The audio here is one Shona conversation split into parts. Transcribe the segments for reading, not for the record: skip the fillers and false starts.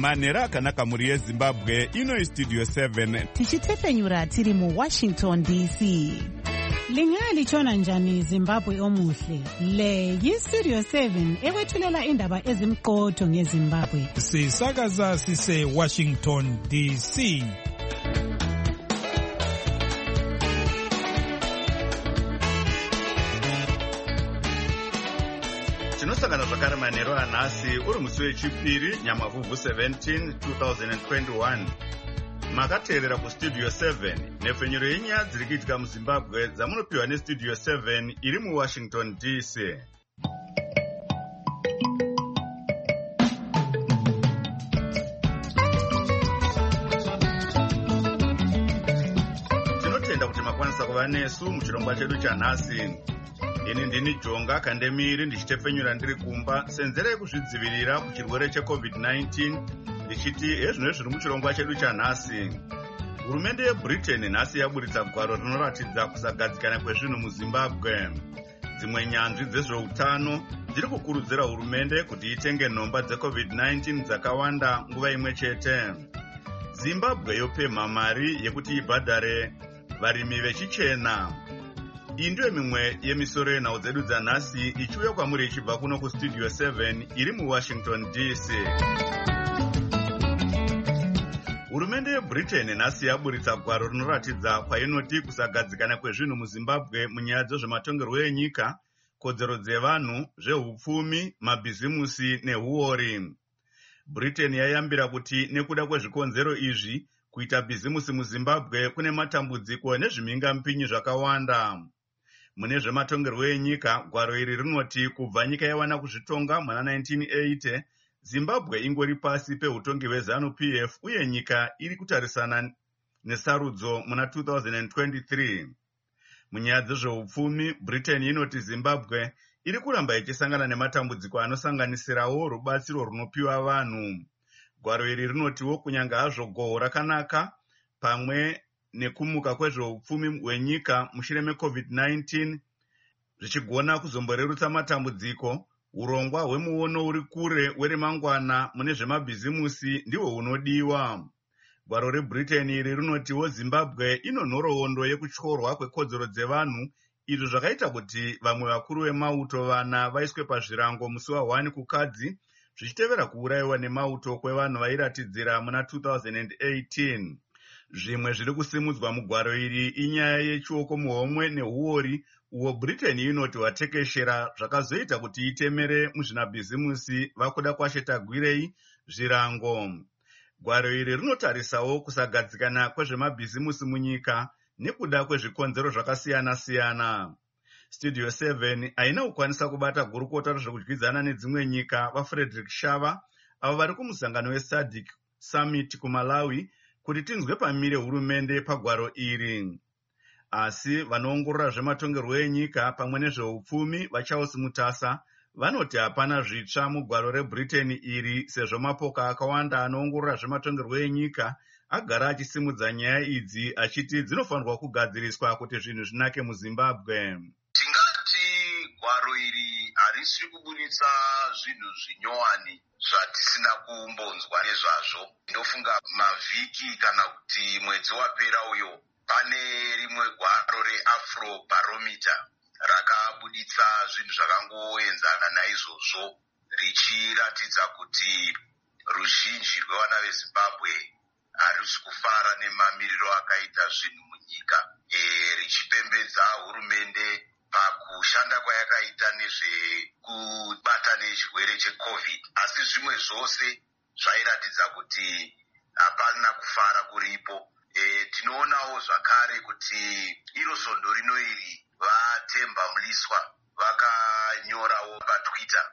manhero akanaka mhuri yezimbabwe. Ino Studio 7 tichitefenyura tiri mu Washington DC. Lingalitshona njani Zimbabwe omuhle? Le yi-Studio 7 ekwethulela indaba ezimqotho ngeZimbabwe. Sisakaza sise Washington DC. tinosangana zvakare manhero anhasi uri musi wechipiri nyamavhuvhu 17 2021. Makateerera kustudio 7 nhefenyuro yenyaya dziri kuitika muzimbabwe dzamunopiwa nestudio 7 iri muwashington DC. tinotenda kuti makwanisa kuva nesu muchirongwa chedu chanhasi. Ini ndini Jonga Kandemiri ndichitefenyura ndiri kumba senzera yekuzvidzivirira kuchirwere cheCovid-19 ndichiti ezvino zviri muchirongwa chedu chanhasi. Hurumende yeBritain nhasi yaburitsa gwaro rinoratidza kusagadzikana kwezvinhu muZimbabwe. Dzimwe nyanzvi dzezveutano dziri kukurudzira hurumende kuti itenge nhomba dzeCovid-19 dzakawanda nguva imwe chete. Zimbabwe yopemha mari yekuti ibhadhare varimi vechichena. Iyi ndiyo mimwe yemisoro yenhau dzedu dzanhasi ichiuya kwamuri ichibva kuno kustudio 7 iri muwashington DC. Hurumende yeBritain nhasi yaburitsa gwaro rinoratidza kwainoti kusagadzikana kwezvinhu muZimbabwe munyaya dzezvematongerwo enyika, kodzero dzevanhu, zveupfumi, mabhizimusi nehuori. Britain yayambira kuti nekuda kwezvikonzero izvi kuita bhizimusi muZimbabwe kune matambudziko nezvimhingamupinyi zvakawanda. Mune zvematongerwo enyika, gwaro iri rinoti kubva nyika yawana kuzvitonga muna 1980, Zimbabwe ingori pasi peutongi hweZANU-PF uye nyika iri kutarisana nesarudzo muna 2023. Munyaya dzezveupfumi, Britain inoti Zimbabwe iri kuramba ichisangana nematambudziko anosanganisirawo rubatsiro runopiwa vanhu. Gwaro iri rinotiwo kunyanga hazvo gohwo rakanaka pamwe nekumuka kwezveupfumi hwenyika mushure meCovid-19 zvichigona kuzomborerutsa matambudziko, urongwa hwemuono uri kure weremangwana mune zvemabhizimusi ndihwo hunodiwa. Gwaro reBritain iri rinotiwo Zimbabwe ino nhoroondo yekutyorwa kwekodzero dzevanhu, izvo zvakaita kuti vamwe vakuru vemauto vana vaiswe pazvirango musi wa1 kukadzi, zvichitevera kuurayiwa nemauto kwevanhu vairatidzira muna 2018. Zvimwe zviri kusimudzwa mugwaro iri inyaya yechioko muhomwe nehuori uwo Britain inoti watekeshera zvakazoita kuti itemere muzvinabhizimusi vakuda kwashetagwirei zvirango. Gwaro iri rinotarisawo kusagadzikana kwezvemabhizimusi munyika nekuda kwezvikonzero zvakasiyana-siyana. Studio 7 haina kukwanisa kubata gurukota rezvekudyidzana nedzimwe nyika vaFrederick Shava avo vari kumusangano weSADC Summit kuMalawi kuti tinzwe pamire hurumende pagwaro iri. Asi vanoongorora zvematongerwo enyika pamwe nezveupfumi vaCharles Mutasa vanoti hapana zvitsva mugwaro reBritain iri sezvo mapoka akawanda anoongorora zvematongerwo enyika agara achisimudza nyaya idzi achiti dzinofanirwa kugadziriswa kuti zvinhu zvinake muZimbabwe. Tingati gwaro iri harisi kubuditsa zvinhu zvinyowani zvatisina kumbonzwa nezvazvo. Ndofunga mavhiki kana kuti mwedzi wapera uyo pane rimwe gwaro reAfrobarometer rakabuditsa zvinhu zvakangoenzana naizvozvo richiratidza kuti ruzhinji rwevana veZimbabwe harisi kufara nemamiriro akaita zvinhu munyika, richipembedza hurumende pakushanda kwayakaita nezvekubata nechirwere cheCovid. Asi zvimwe zvose zvairatidza kuti hapana kufara kuripo. Tinoonawo zvakare kuti iro svondo rino iri vaTemba Mliswa vakanyorawo paTwitter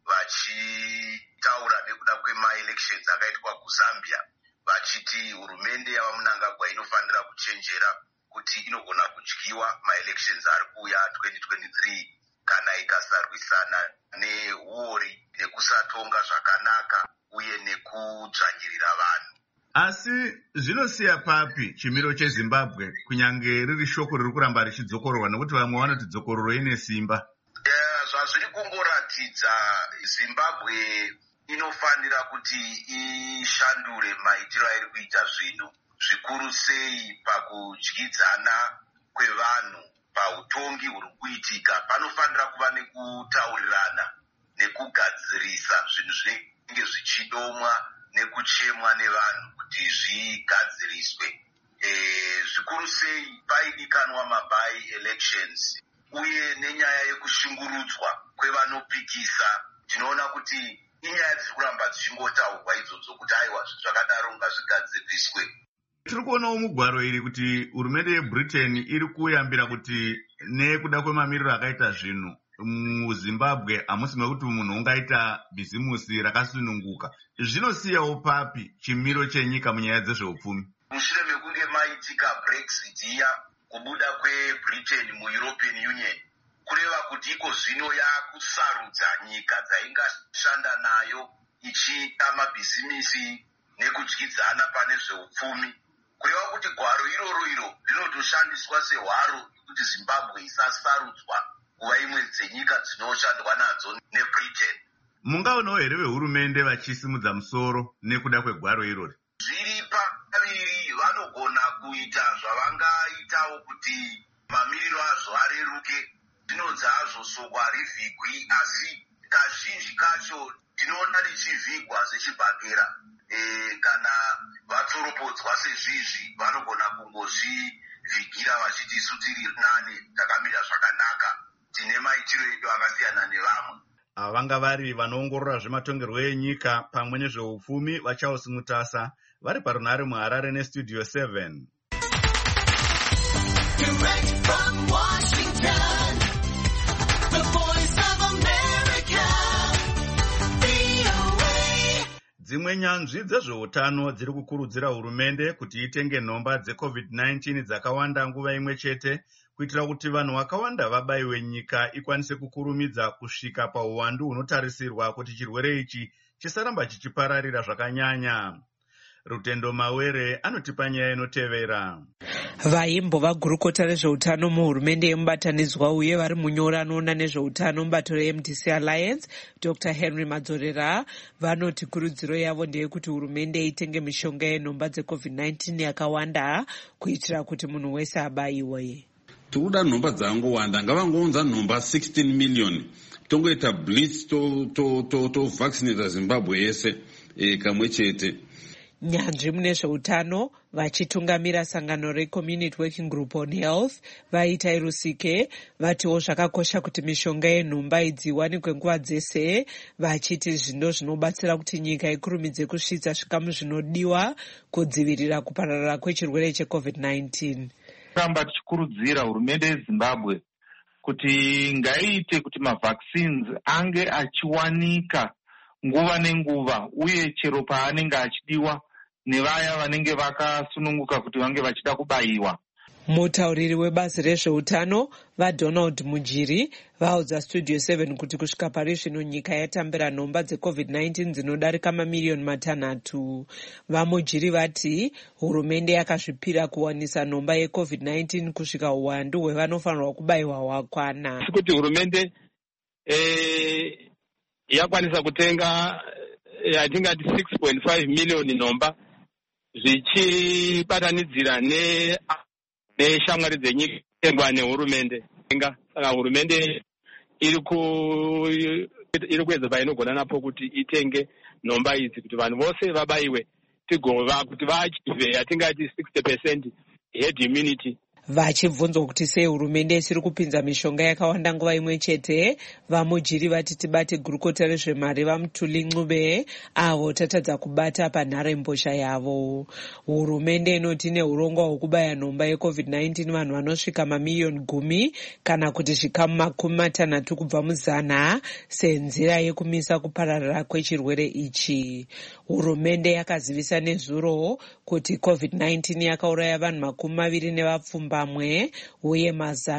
vachitaura nekuda kwema-elections akaitwa kuZambia, vachiti hurumende yavaMnangagwa inofanira kuchenjera kuti inogona kudyiwa ma-elections ari kuuya 2023 kana ikasarwisana nehuori nekusatonga zvakanaka uye nekudzvanyirira vanhu. Asi zvinosiya papi chimiro cheZimbabwe kunyange riri shoko riri kuramba richidzokororwa nekuti vamwe vanoti dzokororo ine simba? Zvazviri kungoratidza Zimbabwe inofanira kuti ishandure maitiro airi kuita zvinhu, zvikuru sei pakudyidzana kwevanhu pautongi huri kuitika. Panofanira kuva nekutaurirana nekugadzirisa zvinhu zvinenge zvichidomwa nekuchemwa nevanhu kuti zvigadziriswe. Zvikuru sei paidikanwa mabai elections uye nenyaya yekushungurudzwa kwevanopikisa. Tinoona kuti inyaya dziri kuramba dzichingotaurwa idzodzo kuti aiwa zvakadaro ngazvigadziriswe. Tiri kuonawo mugwaro iri kuti hurumende yeBritain iri kuyambira kuti nekuda kwemamiriro akaita zvinhu muZimbabwe hamusi mekuti munhu ungaita bhizimusi rakasununguka. Zvinosiyawo papi chimiro chenyika munyaya dzezveupfumi? Mushure mekunge maitika Brexit iya, kubuda kweBritain muEuropean Union, kureva kuti iko zvino yakusarudza nyika dzaingashanda nayo ichiita mabhizimisi nekudyidzana pane zveupfumi. Kureva kuti gwaro iroro rinotoshandiswa sehwaro kuti Zimbabwe isasarudzwa kuva imwe dzenyika dzinoshandwa nadzo neBritain. Mungaonawo here vehurumende vachisimudza musoro nekuda kwegwaro irori? Zviri paviri, vanogona kuita zvavangaitawo kuti mamiriro azvo areruke. Dzinonzi hazvo soko harivhigwi, asi kazhinji kacho tinoona richivhigwa zvichibhagera. Kana vatsoropodzwa sezvizvi vanogona kungozvivhigira vachiti isu tiri nane, takamira zvakanaka, tine maitiro edu akasiyana nevamwe. Vanga vari vanoongorora zvematongerwo enyika pamwe nezveupfumi vaCharles Mutasa vari parunhare muHarare neStudio 7. Direct from Washington, the Voice of America, VOA. Dzimwe nyanzvi dzezveutano dziri kukurudzira hurumende kuti itenge nhomba dzeCovid-19 dzakawanda nguva imwe chete kuitira kuti vanhu vakawanda vabayiwe nyika ikwanise kukurumidza kusvika pauwandu hunotarisirwa kuti chirwere ichi chisaramba chichipararira zvakanyanya. Rutendo Mawere anotipa nyaya inotevera. Vaimbova gurukota rezveutano muhurumende yemubatanidzwa uye vari munyori anoona nezveutano mubato reMDC Alliance, Dr. Henry Madzorera, vanoti kurudziro yavo ndeyekuti hurumende itenge mishonga yenhomba dzeCovid-19 yakawanda kuitira kuti munhu wese abayiwe. Tikuda nhomba dzangowanda, ngavangounza nhomba 16 million tongoita blitz to vaccinate Zimbabwe yese kamwe chete. Nyanzvi mune zveutano vachitungamira sangano reCommunity Working Group on Health vaita Rusike vatiwo zvakakosha kuti mishonga yenhomba idzi iwanikwe nguva dzese, vachiti zvindo zvinobatsira kuti nyika ikurumidze kusvitsa zvikamu zvinodiwa kudzivirira kupararira kwechirwere cheCovid-19. Ramba tichikurudzira hurumende yeZimbabwe kuti ngaiite kuti mavaccines ange achiwanika nguva nenguva uye chero paanenge achidiwa nevaya vanenge vakasununguka kuti vange vachida kubayiwa. Mutauriri webazi rezveutano vaDonald Mujiri vaudza Studio 7 kuti kusvika pari zvino nyika yatambira nhomba dzeCovid-19 dzinodarika mamiliyoni 6. VaMujiri vati hurumende yakazvipira kuwanisa nhomba yeCovid-19 kusvika uwandu hwevanofanirwa kubayiwa hwakwana. Kuti hurumende yakwanisa kutenga yatingati 6.5 miliyoni nhomba zvichibatanidzira neshamwari dzenyika tengwa nehurumende. Saka hurumende iri kuedza painogona napo kuti itenge nhomba idzi kuti vanhu vose vabayiwe tigova kuti vaachive yatingati 60% herd immunity. Vachibvunzwa kuti sei hurumende isiri kupinza mishonga yakawanda nguva imwe chete, VaMujiri vati tibate gurukota rezvemari vaMutuli Ncube avo tatadza kubata panharembozha yavo. Hurumende inoti neurongwa hwekubaya nhomba yeCovid-19 vanhu vanosvika mamiliyoni 10 kana kuti zvikamu 60 kubva muzana senzira yekumisa kupararira kwechirwere ichi. Hurumende yakazivisa nezuro kuti COVID-19 yakauraya vanhu 20 nevapfumba uye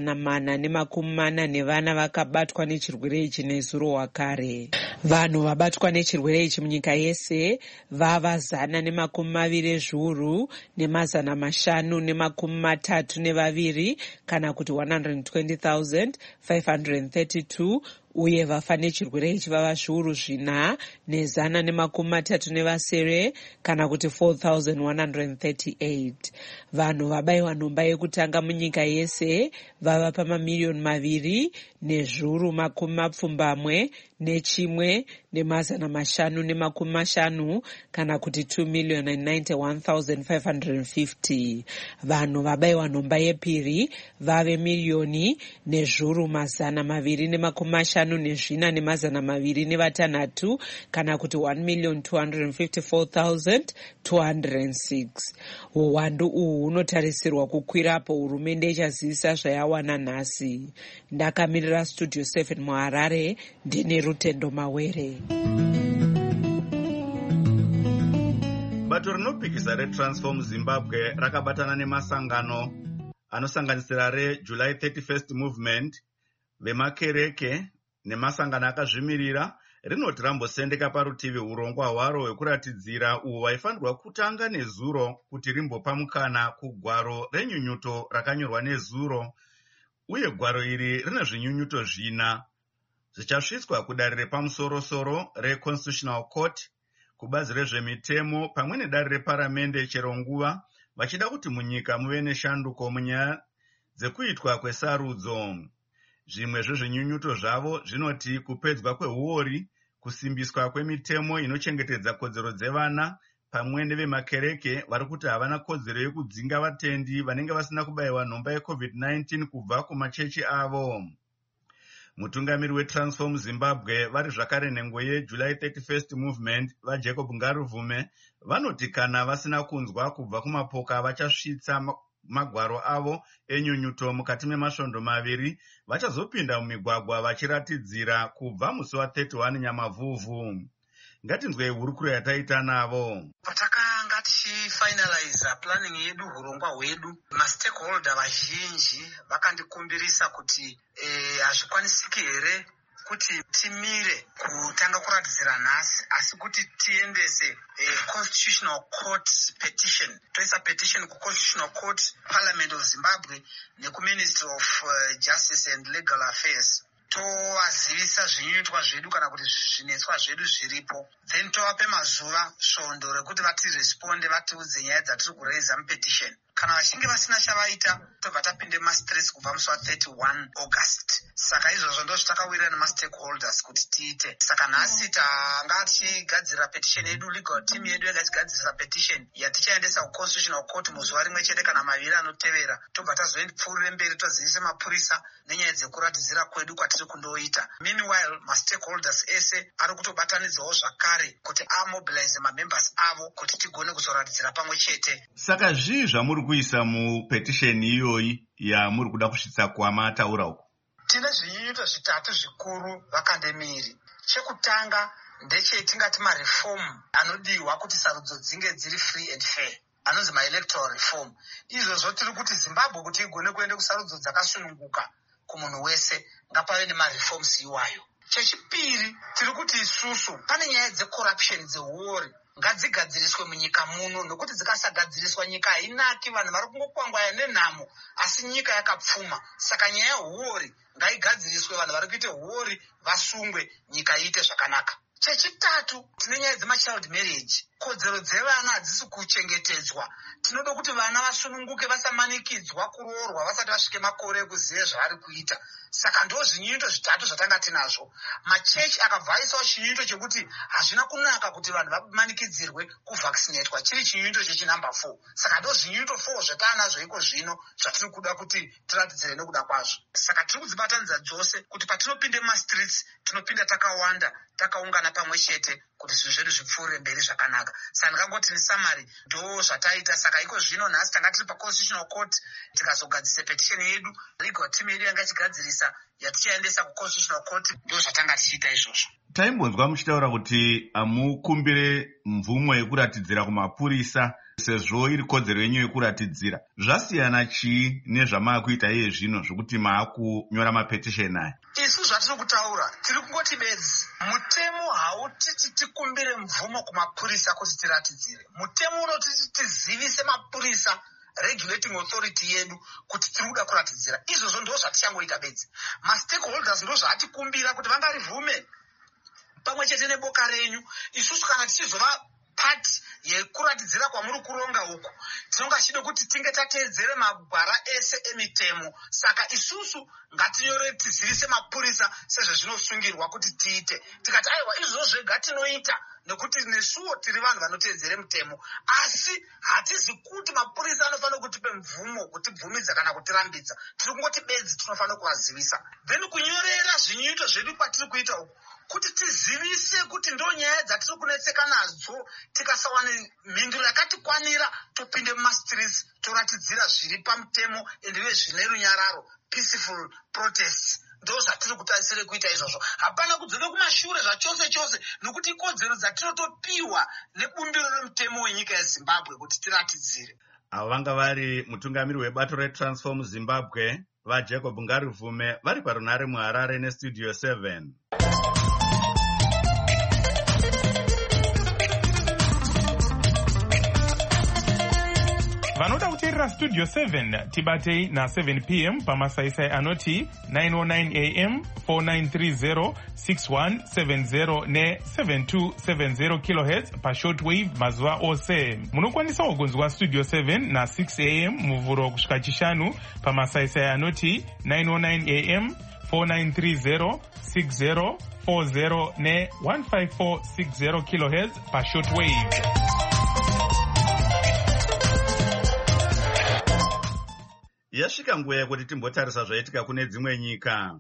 440 vana vakabatwa nechirwere ichi nezuro wakare. Vanhu vabatwa nechirwere ichi munyika yese vava 120 zviuru ne532 kana kuti 120,532 uye vafa nechirwere ichi vava zviuru 437 kana kuti 4,138. vanhu vabayiwa nhomba yekutanga munyika yese vava pamamiliyoni 2,1,550 kana kuti 2,091,550. vanhu vabayiwa nhomba yepiri vave 1,254,206 kana kuti 1,254,206. uwandu uhu hunotarisirwa kukwirapo hurumende ichazivisa zvayawana nhasi. ndakamirira studio 7 muharare ndine Rutendo Mawere. bato rinopikisa reTransform Zimbabwe rakabatana nemasangano anosanganisira reJuly 31st Movement, vemakereke nemasangano akazvimirira rinoti rambosendeka parutivi urongwa hwaro hwekuratidzira uhwo hwaifanirwa kutanga nezuro kuti rimbopa mukana kugwaro renyunyuto rakanyorwa nezuro, uye gwaro iri rine zvinyunyuto 4 zvichasvitswa kudare repamusoro-soro reConstitutional Court, kubazi rezvemitemo pamwe nedare reparamende chero nguva vachida kuti munyika muve neshanduko munyaya dzekuitwa kwesarudzo. Zvimwe zvezvinyunyuto zvavo zvinoti kupedzwa kweuori, kusimbiswa kwemitemo inochengetedza kodzero dzevana, pamwe nevemakereke vari kuti havana kodzero yekudzinga vatendi vanenge vasina kubayiwa nhomba yeCovid-19 kubva kumachechi avo. mutungamiri weTransform Zimbabwe vari zvakare nhengo yeJuly 31st Movement vaJacob Ngaruvume vanoti kana vasina kunzwa kubva kumapoka vachasvitsa magwaro avo enyunyuto mukati memasvondo 2 vachazopinda mumigwagwa vachiratidzira kubva musi wa31 Nyamavhuvhu. ngatinzwei hurukuro yataita navo. Patakanga tichifinaliza planning yedu, hurongwa hwedu, mastakeholder vazhinji vakandikumbirisa kuti hazvikwanisiki here kuti timire kutanga kuratidzira nhasi, asi kuti tiendese Constitutional Court petition, toisa petition kuConstitutional Court, Parliament of Zimbabwe nekuMinistry of Justice and Legal Affairs, tovazivisa zvinyuitwa zvedu kana kuti zvinetswa zvedu zviripo, then tovape mazuva svondo rekuti vatiresponde vatiudze nyaya dzatiri kureiza mupetition. Kana vachinge vasina chavaita, tobva tapinde mumastress kubva musi wa31 August. Saka izvozvo ndo zvitakawira nemastakeholders kuti tiite. Saka nhasi tanga tichigadzira petition yedu, legal team yedu yakachigadzirisa petition yatichaendesa kuConstitutional Court muzuva rimwe chete kana maviri anotevera. Tobva tazoendepfuurire mberi tozivise mapurisa nenyaya dzekuratidzira kwedu kwatiri kundoita. Meanwhile, mastakeholders ese ari kutobatanidzawo zvakare kuti amobilize mamembers avo kuti tigone kuzoratidzira pamwe chete. Saka zvii zvamuri kuisa mupetition iyoyi yamuri kuda kusvitsa kwamataura uko? Tine zvinyunyuto 3 zvikuru vakandemiri. Chekutanga ndechetingati mareform anodiwa kuti sarudzo dzinge dziri free and fair, anonzi maelectoral reform. Izvozvo tiri kuti Zimbabwe kuti igone kuenda kusarudzo dzakasununguka kumunhu wese ngapave nemareforms iwayo. Chechipiri tiri kuti isusu pane nyaya dzecorruption dzeuori ngadzigadziriswe munyika muno, nokuti dzikasagadziriswa nyika hainaki, vanhu vari kungokwangwaya nenhamo asi nyika yakapfuma. Saka nyaya yeuori ngaigadziriswe, vanhu vari kuita uori vasungwe, nyika iite zvakanaka. Chechitatu tine nyaya dzemachild marriage, kodzero dzevana hadzisi kuchengetedzwa. Tinoda kuti vana vasununguke, vasamanikidzwa kuroorwa vasati vasvike makore ekuziva zvavari kuita. Saka ndo zvinyunyuto 3 zvatanga tinazvo. Machechi akabva aisawo chinyunyuto chekuti hazvina kunaka kuti vanhu vamanikidzirwe kuvhaccinatwa, chiri chinyunyuto chechinumber 4. Saka ndo zvinyunyuto 4 zvatanazvo iko zvino zvatiri kuda kuti tiratidzire nekuda kwazvo. Saka tiri kudzibatanidza dzose kuti patinopinde mumastreets tinopinda takawanda, takaungana pamwe chete kuti zvinhu zvedu zvipfuurire mberi zvakanaka. Saka ndingangoti nesummary ndo zvataita. Saka iko zvino nhasi tanga tiri paConstitutional Court tikazogadzisa petition yedu, legal team yedu yanga ichigadzirisa yatichaendesa kuConstitutional Court, ndo zvatanga tichiita izvozvo. Taimbonzwa muchitaura kuti amukumbire mvumo yekuratidzira kumapurisa sezvo iri kodzero yenyu yekuratidzira. Zvasiyana chii nezvamaakuita iye zvino zvokuti maakunyora mapetition aya? Isu zvatiri kutaura tiri kungoti bedzi. Mutemo hautiti tikumbire mvumo kumapurisa kuti tiratidzire. Mutemo unotiti tizivise mapurisa regulating authority yedu kuti tiri kuda kuratidzira. Izvozvo ndo zvatichangoita bedzi. Mastakeholders ndo zvatikumbira kuti vangarivume pamwe chete neboka renyu. Isusu kana tichizova part yekuratidzira kwamuri kuronga uku, tinonga chide kuti tinge tateedzere magwara ese emitemo. Saka isusu ngatinyore tizivise mapurisa sezvezvinosungirwa kuti tiite. Tikati aiwa izvozvo zvega tinoita nekuti nesuwo tiri vanhu vanoteedzere mitemo, asi hatizi kuti mapurisa anofanira kutipe mvumo kutibvumidza kana kutirambidza. Tiri kungoti bedzi tinofanira kuvazivisa. Then kunyorera zvinyoito zvedu kwatiri kuita uku kuti tizivise kuti ndo nyaya dzatiri kunetseka nadzo, tikasawana mhinduro yakatikwanira topinde mumastreets toratidzira zviri pamutemo endiwe zvine runyararo, peaceful protests. Ndo zvatiri kutarisire kuita izvozvo. Hapana kudzoka kumashure zvachose chose, nokuti ikodzero dzatinotopiwa nebumbiro remutemo wenyika yeZimbabwe kuti tiratidzire. Ava vanga vari mutungamiri webato reTransform Zimbabwe vaJacob Ngarivume vari parunare muHarare neStudio 7. Vanoda kuteerera Studio 7 tibatei na7 p.m. pamasaisai anoti 909 am 4930 6170 ne7270 kHz pashortwave mazuva ose. Munokwanisa kugonzwa Studio 7 na6 am muvhuro kusvika chishanu pamasaisai anoti 909 am 4930 6040 ne15460 kHz pashortwave. Yasvika nguva yekuti timbotarisa zvaitika kune dzimwe nyika.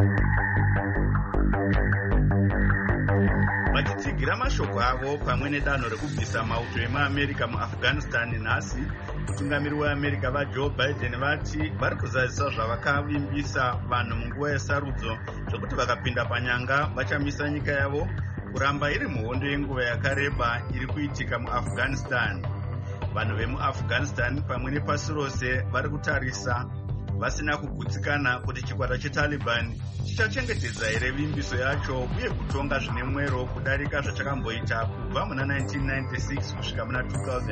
Vachitsigira mashoko avo pamwe nedanho rekubvisa mauto emuAmerica muAfghanistan nhasi, mutungamiri weAmerica vaJoe Biden vati vari kuzadzisa zvavakavimbisa vanhu munguva yesarudzo zvokuti vakapinda panyanga vachamisa nyika yavo kuramba iri muhondo yenguva yakareba iri kuitika muAfghanistan. Vanhu vemuAfghanistan pamwe nepasi rose vari kutarisa vasina kugutsikana kuti chikwata cheTaliban chichachengetedza here vimbiso yacho uye kutonga zvine mwero kudarika zvachakamboita kubva muna 1996 kusvika muna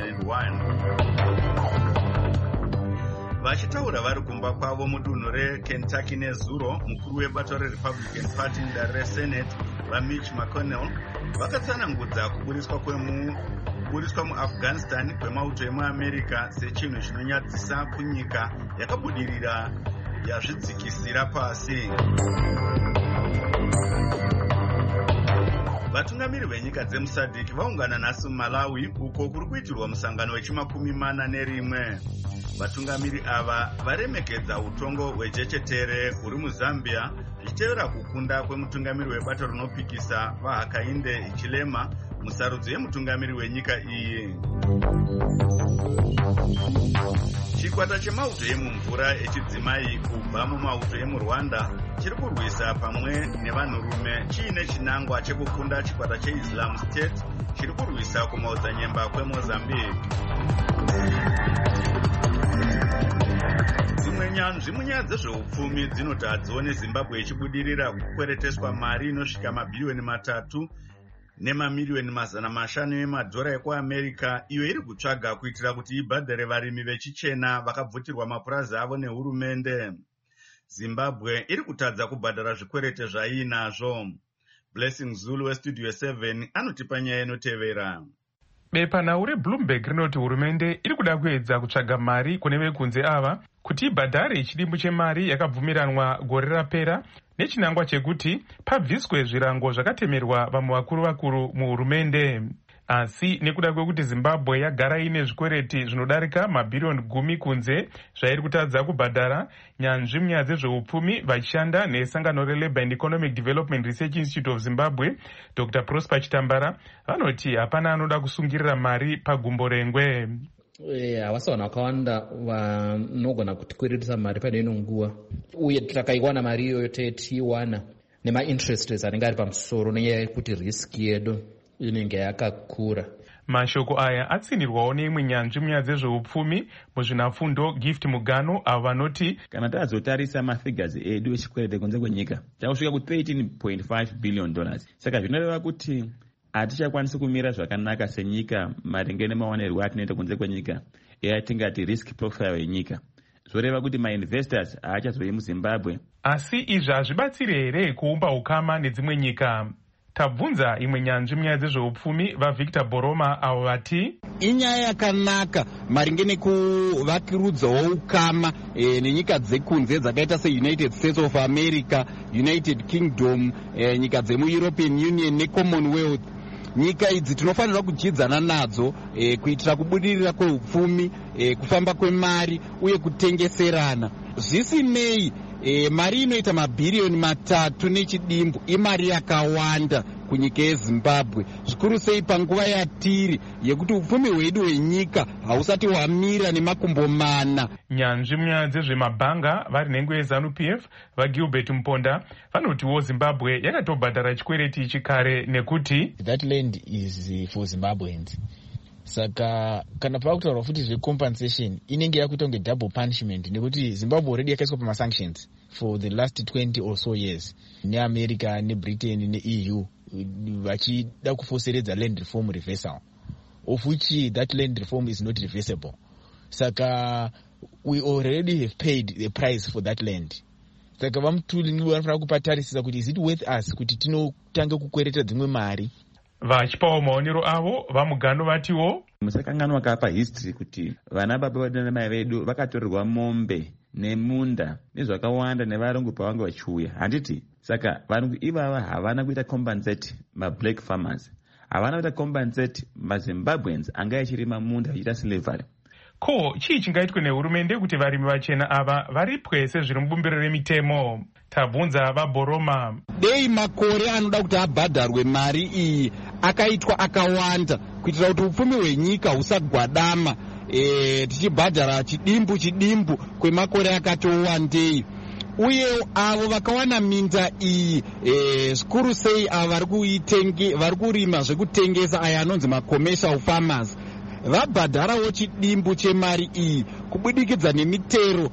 2001. Vachitaura vari kumba kwavo mudunhu reKentucky nezuro, mukuru webato reRepublican Party mudare reSenate vaMitch McConnell vakatsanangudza kuburiswa muAfghanistan kwemauto emuAmerica sechinhu chinonyadzisa kunyika yakabudirira yazvidzikisira pasi. Vatungamiri venyika dzemuSADC vaungana nhasi muMalawi uko kuri kuitirwa musangano wechi41. Vatungamiri ava varemekedza utongo hwejechetere huri muZambia zvichitevera kukunda kwemutungamiri webato rinopikisa vaHakainde Hichilema musarudzo yemutungamiri wenyika iyi. Chikwata chemauto emumvura echidzimai kubva mumauto emuRwanda chiri kurwisa pamwe nevanhurume chiine chinangwa chekukunda chikwata cheIslam State chiri kurwisa kumaodzanyemba kweMozambique. Dzimwe munyaya dzezveupfumi dzinoti hadzione Zimbabwe ichibudirira kukwereteswa mari inosvika mabhiriyoni 3 nemamiliyoni 500 emadhora ekuAmerica iyo iri kutsvaga kuitira kuti ibhadhare varimi vechichena vakabvutirwa mapurazi avo nehurumende. Zimbabwe iri kutadza kubhadhara zvikwerete zvaiinazvo. Blessing Zulu weStudio 7 anotipa nyaya inotevera. Bepanhau reBloomberg rinoti hurumende iri kuda kuedza kutsvaga mari kune vekunze ava kuti ibhadhare chidimbu chemari yakabvumiranwa gore rapera nechinangwa chekuti pabviswe zvirango zvakatemerwa vamwe vakuru muhurumende. Asi nekuda kwekuti Zimbabwe yagara ine zvikwereti zvinodarika mabhiriyoni 10 kunze zvairi kutadza kubhadhara, nyanzvi munyaya dzezveupfumi vachishanda nesangano reLabour and Economic Development Research Institute of Zimbabwe Dr. Prosper Chitambara vanoti hapana anoda kusungirira mari pagumbo rengwe. Havasi vanhu vakawanda vanogona kutikweretesa mari pane ino nguva, uye takaiwana mari iyoyo tiiwana nemainterest rates anenge ari pamusoro nenyaya yekuti riski yedu inenge yakakura. Mashoko aya atsinirwawo neimwe nyanzvi munyaya dzezveupfumi muzvinafundo Gift Mugano avo vanoti kana tazotarisa mafigures edu echikwerete kunze kwenyika takusvika ku$13.5 billion. Saka zvinoreva kuti hatichakwanisi kumira zvakanaka senyika maringe nemawanerwo atinoita kunze kwenyika. yatingati risk profile yenyika. Zvoreva kuti mainvestors haachazouyi muZimbabwe. Asi izvi hazvibatsiri here kuumba ukama nedzimwe nyika? Tabvunza imwe nyanzvi munyaya dzezveupfumi vaVictor Boroma avo vati inyaya yakanaka maringe nekuvakirudzawo ukama nenyika dzekunze dzakaita seUnited States of America, United Kingdom, nyika dzemuEuropean Union neCommonwealth. Nyika idzi tinofanirwa kudyidzana nadzo kuitira kubudirira kweupfumi, kufamba kwemari uye kutengeserana. Zvisinei mari inoita mabhiriyoni 3 nechidimbu imari yakawanda kunyika yeZimbabwe, zvikuru sei panguva yatiri yekuti upfumi hwedu hwenyika hausati hwamira nemakumbo 4. Nyanzvi munyaya dzezvemabhanga vari nhengo yeZANU-PF vaGilbert Mponda vanotiwo Zimbabwe yakatobhadhara chikwereti chikare nekuti that land is for Zimbabweans. Saka kana pakutaurwa futi zvecompensation inenge yakuita kunge double punishment nekuti Zimbabwe already yakaiswa pamasanctions for the last 20 or so years neAmerica neBritain neEU vachida kufoseredza land reform reversal, of which that land reform is not reversible. Saka we already have paid the price for that land. Saka vamutuli vanofanira kupatarisisa kuti is it worth us kuti tinotanga kukwereta dzimwe mari. Vachipawo maonero avo vamugano vatiwo musakanganwa kapa history kuti vana baba vedu namai vedu vakatorerwa mombe nemunda nezvakawanda nevarungu pavanga vachiuya. Handiti saka varungu ivava havana kuita compensate mablack farmers, havana kuita compensate maZimbabweans anga achirima munda achiita slavery. Ko chii chingaitwe nehurumende kuti varimi vachena ava varipwe sezviri mubumbiro remitemo? Tabvunza vaBoroma. Dei makore anoda kuti abhadharwe mari iyi akaitwa akawanda kuitira kuti upfumi hwenyika husagwadama, tichibhadhara chidimbu kwemakore akati wandei. Uye avo vakawana minda iyi zvikuru sei ava vari kurima zvekutengesa aya anonzi macommercial farmers vabhadharawo chidimbu chemari iyi kubudikidza nemitero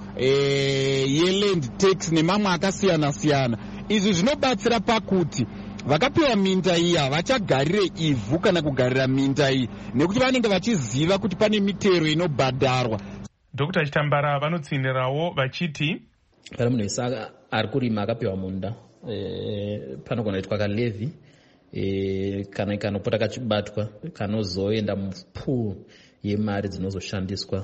yeland tax nemamwe akasiyana-siyana. Izvi zvinobatsira pakuti vakapiwa minda iyi havachagarire ivhu kana kugarira minda iyi nekuti vanenge vachiziva kuti pane mitero inobhadharwa. Dr. Chitambara vanotsinirawo vachiti kana munhu wese ari kurima akapiwa munda panogona kuitwa kalevi kana ikanopota kachibatwa kanozoenda mupool yemari dzinozoshandiswa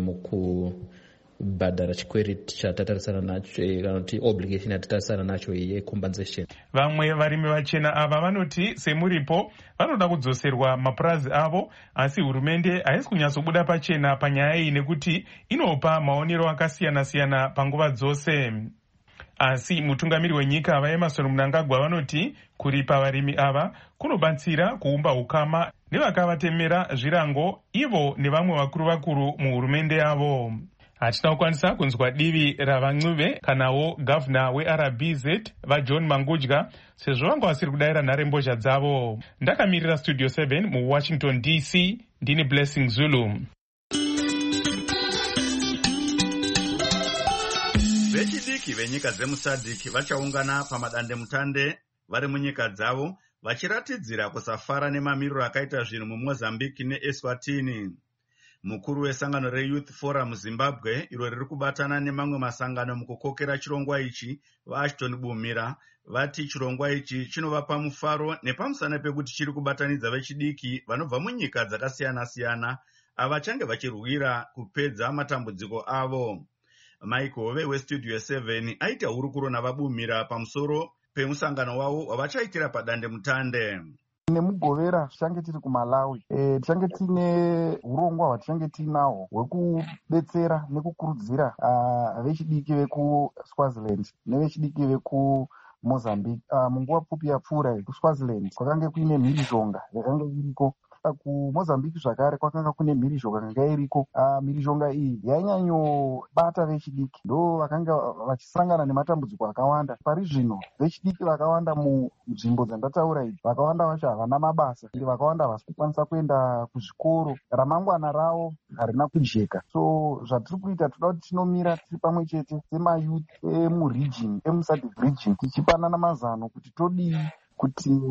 mukubhadhara chikwereti chatatarisana nacho kana kuti obligation yatatarisana nacho yecompensation. Vamwe varimi vachena ava vanoti semuripo vanoda kudzoserwa mapurazi avo, asi hurumende haisi kunyatsobuda pachena panyaya iyi nekuti inopa maonero akasiyana-siyana panguva dzose. Asi mutungamiri wenyika vaEmmerson Mnangagwa vanoti kuripa varimi ava kunobatsira kuumba ukama nevakavatemera zvirango ivo nevamwe vakuru muhurumende yavo. Hatina kukwanisa kunzwa divi ravan'uve kanawo gavhuna weRBZ vaJohn Mangudya sezvo vanga vasiri kudayira nharembozha dzavo. Ndakamirira Studio 7 muWashington DC, ndini Blessing Zulu. Vechidiki venyika dzemuSADC vachaungana pamadandemutande vari munyika dzavo vachiratidzira kusafara nemamiriro akaita zvinhu muMozambique neEswatini. Mukuru wesangano reYouth Forum Zimbabwe iro riri kubatana nemamwe masangano mukukokera chirongwa ichi vaAshton Bumira vati chirongwa ichi chinovapa mufaro nepamusana pekuti chiri kubatanidza vechidiki vanobva munyika dzakasiyana-siyana avachange vachirwira kupedza matambudziko avo. Mike Hove weStudio 7 aita hurukuro navaBumira pamusoro pemusangano wavo wavachaitira padandemutande. Nemugovera tichange tiri kuMalawi tichange tine urongwa hwatichange tinahwo hwekudetsera nekukurudzira vechidiki vekuSwaziland nevechidiki vekuMozambique. Munguva pfupi yapfuura kuSwaziland kwakange kuine mhirizhonga yakanga iriko. KuMozambique zvakare kwakanga kune mhirizhonga yanga iriko. Mhirizhonga iyi yainyanyobata vechidiki, ndo vakanga vachisangana nematambudziko akawanda. Pari zvino vechidiki vakawanda munzvimbo dzandataura idzi vakawanda vacho havana mabasa, vakawanda havasi kukwanisa kuenda kuzvikoro, ramangwana ravo harina kujeka. So zvatiri kuita toda kuti tinomira tiri pamwe chete semayouth emuregion emuSADC region tichipanana mazano kuti todii kuti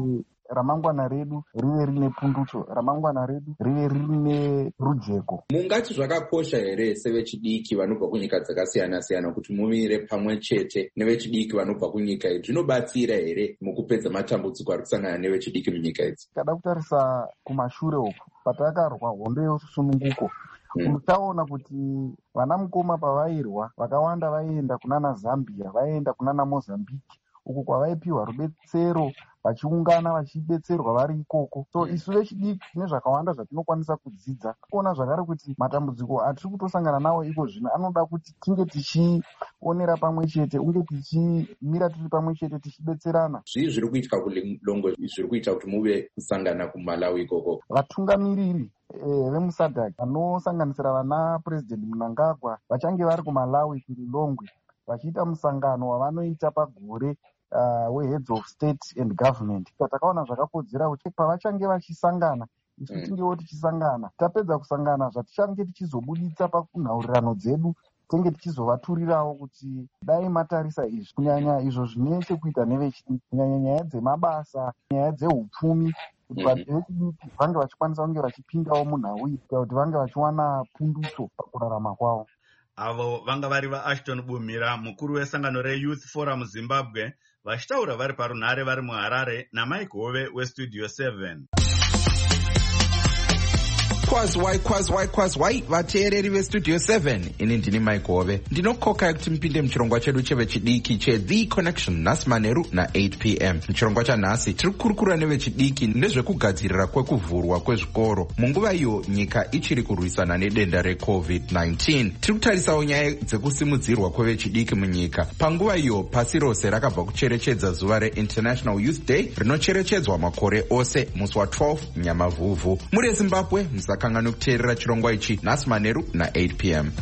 ramangwana redu rive rine pundutso, ramangwana redu rive rine rujeko. Mungati zvakakosha here sevechidiki vanobva kunyika dzakasiyana-siyana kuti mumire pamwe chete nevechidiki vanobva kunyika idzi? Zvinobatsira here mukupedza matambudziko ari kusangana nevechidiki munyika idzi? Kada kutarisa kumashure uku patakarwa hondo yesununguko, taona kuti vana mukoma pavairwa vakawanda vaienda kunana Zambia, vaienda kunana Mozambique, uku kwavaipiwa rubetsero vachiungana vachidetserwa vari ikoko. So isu vechidiki tine zvakawanda zvatinokwanisa kudzidza, kuona zvakare kuti matambudziko atiri kutosangana nawo iko zvino anoda kuti tinge tichionera pamwe chete, unge tichimira tiri pamwe chete tichidetserana. Zvii zviri kuitika kuLilongwe zviri kuita kuti muve kusangana kuMalawi ikoko? Vatungamiriri vemuSADC vanosanganisira vana President Mnangagwa vachange vari kuMalawi kuLilongwe vachiita musangano wavanoita pagore weheads of state and government. Takaona zvakakodzera kuti pavachange vachisangana isu tingewo tichisangana, tapedza kusangana zvatichange tichizobuditsa pakunhaurirano dzedu tenge tichizovaturirawo kuti dai matarisa izvi, kunyanya izvo zvine chekuita nevechidiki, kunyanya nyaya dzemabasa, nyaya dzehupfumi, kuti vechidiki vange vachikwanisa kunge vachipindawo munhau iyi kuti vange vachiwana pundutso pakurarama kwavo. Avo vanga vari vaAshton Bumhira, mukuru wesangano reYouth Forum Zimbabwe, vachitaura vari parunhare vari muHarare, naMike Hove weStudio 7. Kwazwai vateereri veStudio 7, ini ndini Mike Hove. Ndinokoka kuti mupinde muchirongwa chedu chevechidiki cheThe Connection nhasi manheru na8 p.m. Muchirongwa chanhasi tiri kukurukura nevechidiki nezvekugadzirira kwekuvhurwa kwezvikoro munguva iyo nyika ichiri kurwisana nedenda reCovid-19. Tiri kutarisawo nyaya dzekusimudzirwa kwevechidiki munyika panguva iyo pasi rose rakabva kucherechedza zuva reInternational Youth Day rinocherechedzwa makore ose musi wa12 Nyamavhuvhu. Muri Zimbabwe musakangani kuteerera chirongwa ichi nhasi manheru na8 p.m.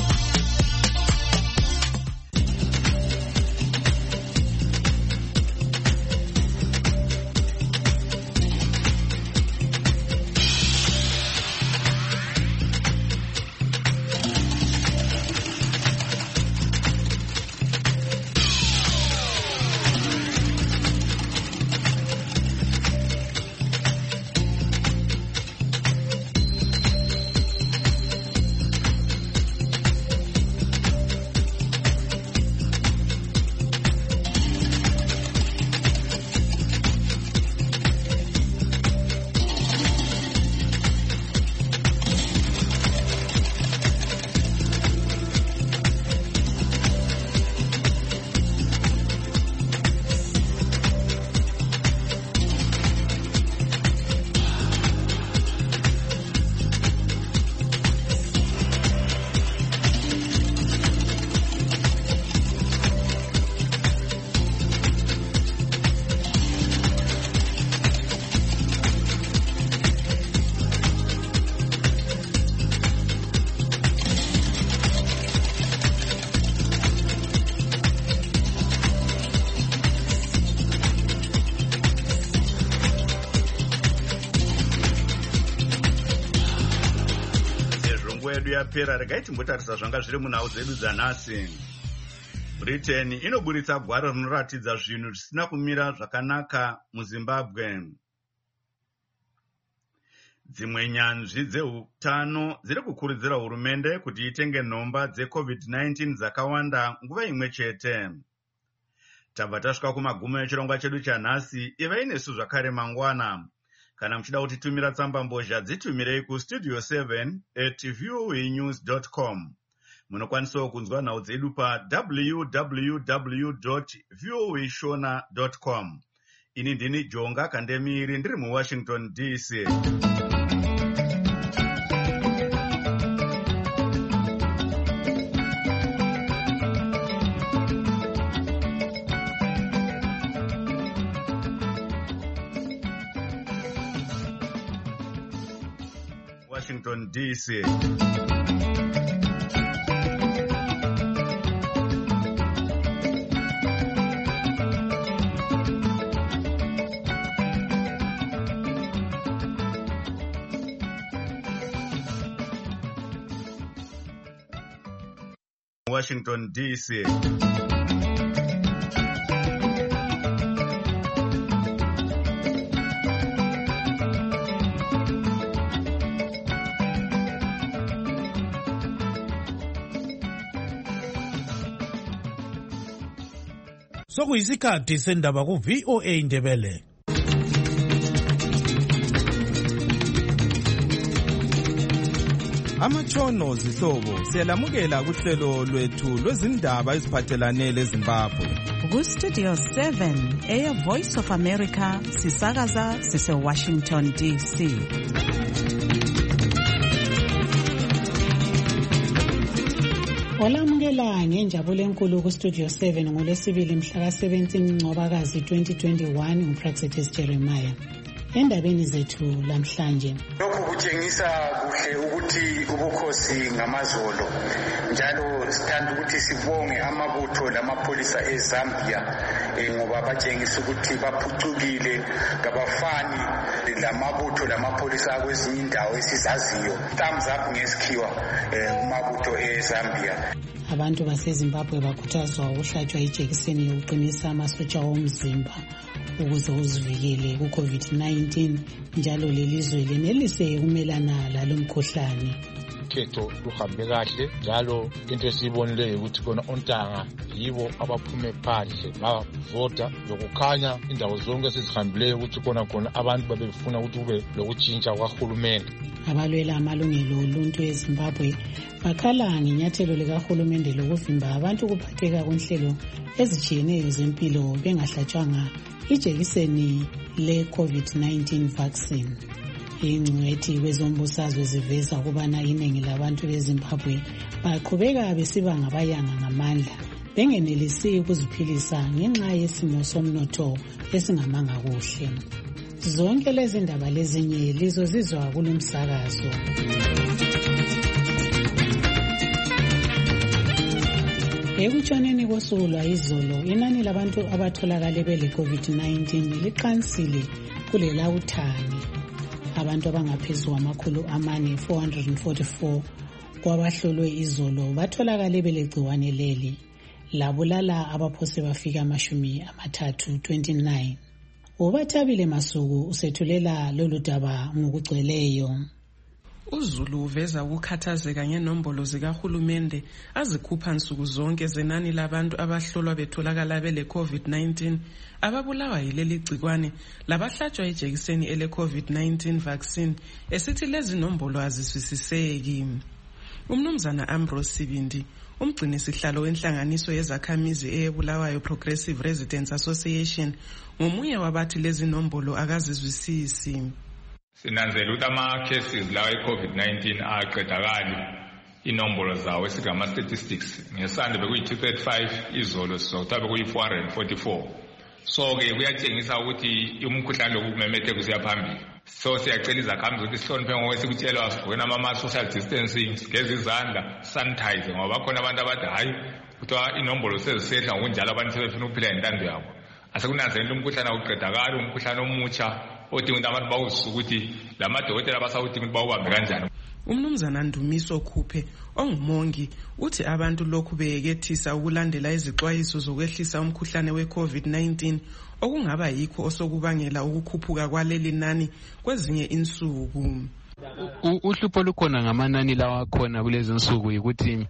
Yedu yapera, regai timbotarisa zvanga zviri munhau dzedu dzanhasi. Britain inoburitsa gwaro rinoratidza zvinhu zvisina kumira zvakanaka muZimbabwe. Dzimwe nyanzvi dzeutano dziri kukurudzira hurumende kuti itenge nhomba dzeCovid-19 dzakawanda nguva imwe chete. Tabva tasvika kumagumo echirongwa chedu chanhasi. Ivai nesu zvakare mangwana. Kana muchida kutitumira tsamba mbozha dzitumirei kuStudio 7@voanews.com. Munokwanisawo kunzwa nhau dzedu pa www.voashona.com. Ini ndini Jonga Kandemiri ndiri muWashington DC. Washington DC. Washington DC. Sokuyisikhathi sendaba ku VOA Ndebele. Amatshono zihlobo siyalamukela kuhlelo lwethu lwezindaba eziphathelane leZimbabwe. Ku-Studio 7 Air Voice of America sisakaza sise-Washington DC. Olamukela ngenjabulo enkulu ku-Studio 7 ngolwesibili mhla ka-17 Ncwabakazi 2021 nguPraxetis Jeremiah. Endabeni zethu lamhlanje, lokhu kutshengisa kuhle ukuthi ubukhosi ngamazolo, njalo sithanda ukuthi sibonge amabutho lamapholisa eZambia ngoba batshengisa ukuthi baphucukile, kabafani lamabutho lamapholisa akwezinye indawo esizaziyo. Thumbs up ngesikhiwa kumabutho eZambia. Abantu baseZimbabwe bakhuthazwa ukuhlatshwa ijekiseni yokuqinisa amasotsha omzimba ukuze uzivikele ku-COVID-19, njalo lelizwe lenelise ukumelana lalo mkhuhlane. Ukhetho luhambe kahle, njalo into esiyibonileyo ukuthi khona ontanga yibo abaphume phandle bavota, lokukhanya indawo zonke esizihambileyo ukuthi khona abantu babefuna ukuthi kube lokutshintsha kwahulumende. Abalwela amalungelo oluntu eZimbabwe bakhala ngenyathelo likahulumende lokuvimba abantu ukuphatheka kunhlelo ezitshiyeneyo zempilo bengahlatshwanga ijekiseni le-COVID-19 vaccine. Ingcwethi kwezombusazwe ziveza ukubana iningi labantu beZimbabwe baqhubeka besiba ngabayanga ngamandla, bengenelisi ukuziphilisa ngenxa yesimo somnotho esingamanga kuhle. Zonke lezi ndaba lezinye lizozizwa kulumsakazo. Ekutshoneni kosuku lwayizolo, inani labantu abatholakale bele-COVID-19 liqansile kulelawuthani. Abantu abangaphezulu kwama444 kwabahlolwe izolo batholakale belegciwane leli, labulala abaphose bafika 29. Ubathabile Masuku usethulela lolu daba ngokugcweleyo. uZulu uveza ukukhathazeka ngenombolo zikahulumende azikhupha nsuku zonke zenani labantu abahlolwa betholakala bele-COVID-19 ababulawa yileli gcikwane labahlatshwa ijekiseni ele-COVID-19 vaccine, esithi lezi nombolo aziswisiseki. Umnumzana Ambrose Sibindi, umgcinisihlalo wenhlanganiso yezakhamizi eyeBulawayo Progressive Residents Association, ngomunye wabathi lezi nombolo akazizwisisi. Sinanzela ukuthi ama-cases lawa e-COVID-19 aqedakali inombolo zawo esigama-statistics. Ngesande bekuyi-235, izolo sizokuthiwa bekuyi-444. So-ke kuyatshengisa ukuthi umkhuhlane lokumemetheka usiya phambili. So siyacela izakhamizi ukuthi sihloniphe ngokwesikutshelwa, sigqoke ama-social distancing, sigeze izandla, sanitize, ngoba bakhona abantu abathi hayi kuthiwa inombolo sezisehla ngokunjalo abantu sebefuna ukuphila ngentando yabo. Asekunanzelela umkhuhlane awuqedakali, umkhuhlane omutsha odinga ukuthi abantu bawuzise ukuthi lamadokotela basawudinga ukuthi bawubambe kanjani. Umnumzana Ndumiso Khuphe ongumongi uthi abantu lokhu beyekethisa ukulandela izixwayiso zokwehlisa umkhuhlane we-COVID-19 okungaba yikho osokubangela ukukhuphuka kwaleli nani kwezinye insuku. Uhlupho lukhona ngamanani lawa akhona kulezi insuku ukuthi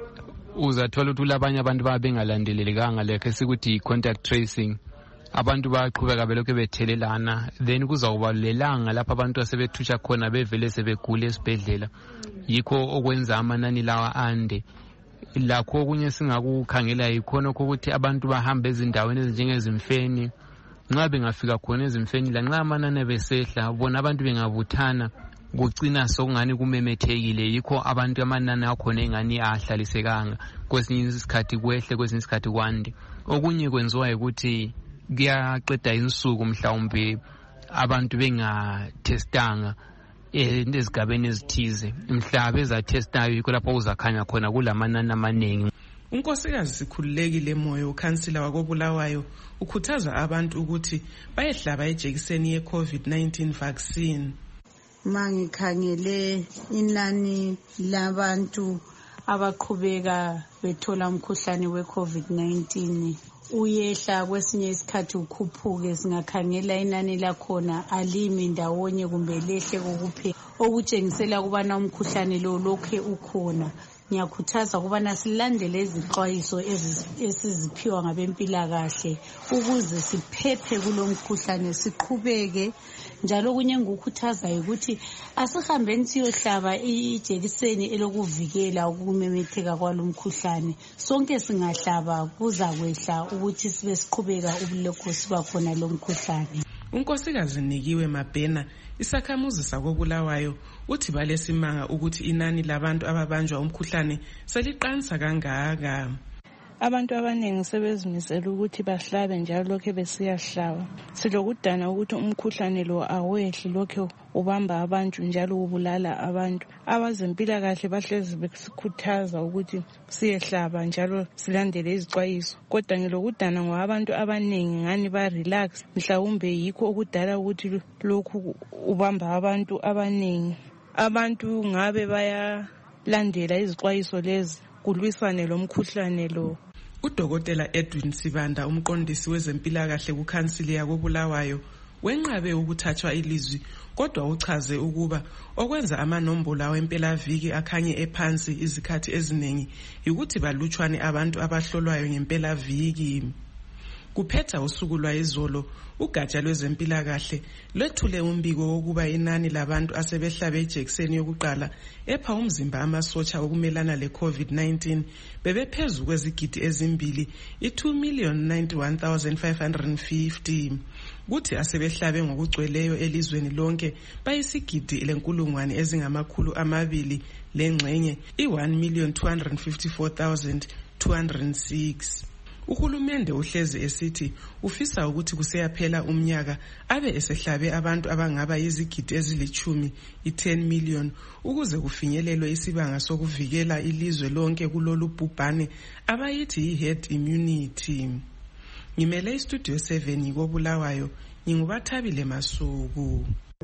uzathola ukuthi labanye abantu babengalandelelekanga lekho esikuthi contact tracing. Abantu baqhubeka belokhu bethelelana, then kuzawuba lelanga lapha abantu asebethusha khona bevele sebegula esibhedlela, yikho okwenza amanani lawa ande. Lakho okunye singakukhangela yikhona ukuthi abantu bahamba ezindaweni ezinjengezimfeni, nxa bengafika khona ezimfeni lanxa amanani besehla bona abantu bengabuthana kugcina sokungani kumemethekile, yikho abantu amanani akhona engani ahlalisekanga, kwesinye isikhathi kwehle kwesinye isikhathi kwande. Okunye kwenziwa ukuthi kuyaqeda insuku mhlawumbe abantu bengatestanga ezigabeni ezithize, mhla bezatestayo yikho lapho uzakhanya khona kulamanani amaningi. Unkosikazi Sikhululekile Moyo, ukhansila wakoBulawayo, ukhuthaza abantu ukuthi bayehlaba ijekiseni ye-COVID-19 vaccine. Mangikhangele inani labantu abaqhubeka bethola umkhuhlane we-COVID-19 uyehla, kwesinye isikhathi ukhuphuke, singakhangela inani lakhona alimi ndawonye kumbe lehle kokuphela, okutshengisela ukubana umkhuhlane lo lokhe ukhona. ngiyakhuthaza ukubana silandele izixwayiso esiziphiwa ngabempilakahle ukuze siphephe kulo mkhuhlane, siqhubeke. Njalo kunye ngikukhuthazayo ukuthi asihambeni siyohlaba ijekiseni elokuvikela ukumemetheka kwalo mkhuhlane. Sonke singahlaba kuzakwehla ukuthi sibe siqhubeka ubulokho siba khona lo mkhuhlane. uNkosikazi Nikiwe Mabhena, isakhamuzi sakoBulawayo, uthi balesimanga ukuthi inani labantu ababanjwa umkhuhlane seliqansa kangaka. Abantu abaningi sebezimisela ukuthi bahlabe njalo lokho besiyahlaba. Silokudana ukuthi umkhuhlane lo awehli lokho ubamba abantu njalo ubulala abantu. Abazempilakahle bahlezi besikhuthaza ukuthi siyehlaba njalo silandele izixwayiso. Kodwa ngilokudana ngoba abantu abaningi ngani ba relax, mhlawumbe yikho okudala ukuthi lokhu ubamba abantu abaningi. Abantu ngabe bayalandela izixwayiso lezi kulwisane lo mkhuhlane lo. Udokotela Edwin Sibanda, umqondisi wezempilakahle kuKhansili yakoBulawayo, wenqabe ukuthathwa ilizwi kodwa uchaze ukuba okwenza amanombolo wempelaviki akhanye ephansi izikhathi eziningi ukuthi balutshwane abantu abahlolwayo ngempelaviki. Kuphetha usuku lwayizolo, ugatsha lwezempilakahle lwethule umbiko wokuba inani labantu asebehlabe ijekiseni yokuqala epha umzimba amasotsha okumelana le-COVID-19 bebephezu kwezigidi ezimbili, 2,091,550. Kuthi asebehlabe ngokugcweleyo elizweni lonke bayisigidi lenkulungwane ezingamakhulu amabili lengxenye, 1,254,206. Uhulumende uhlezi esithi ufisa ukuthi kuseyaphela umnyaka abe esehlabe abantu abangaba yizigidi ezili-10, 10 million, ukuze kufinyelelwe isibanga sokuvikela ilizwe lonke kulolu bhubhane abayithi i-herd immunity. Ngimele istudio 7 ngikoBulawayo, nginguBathabile Masuku.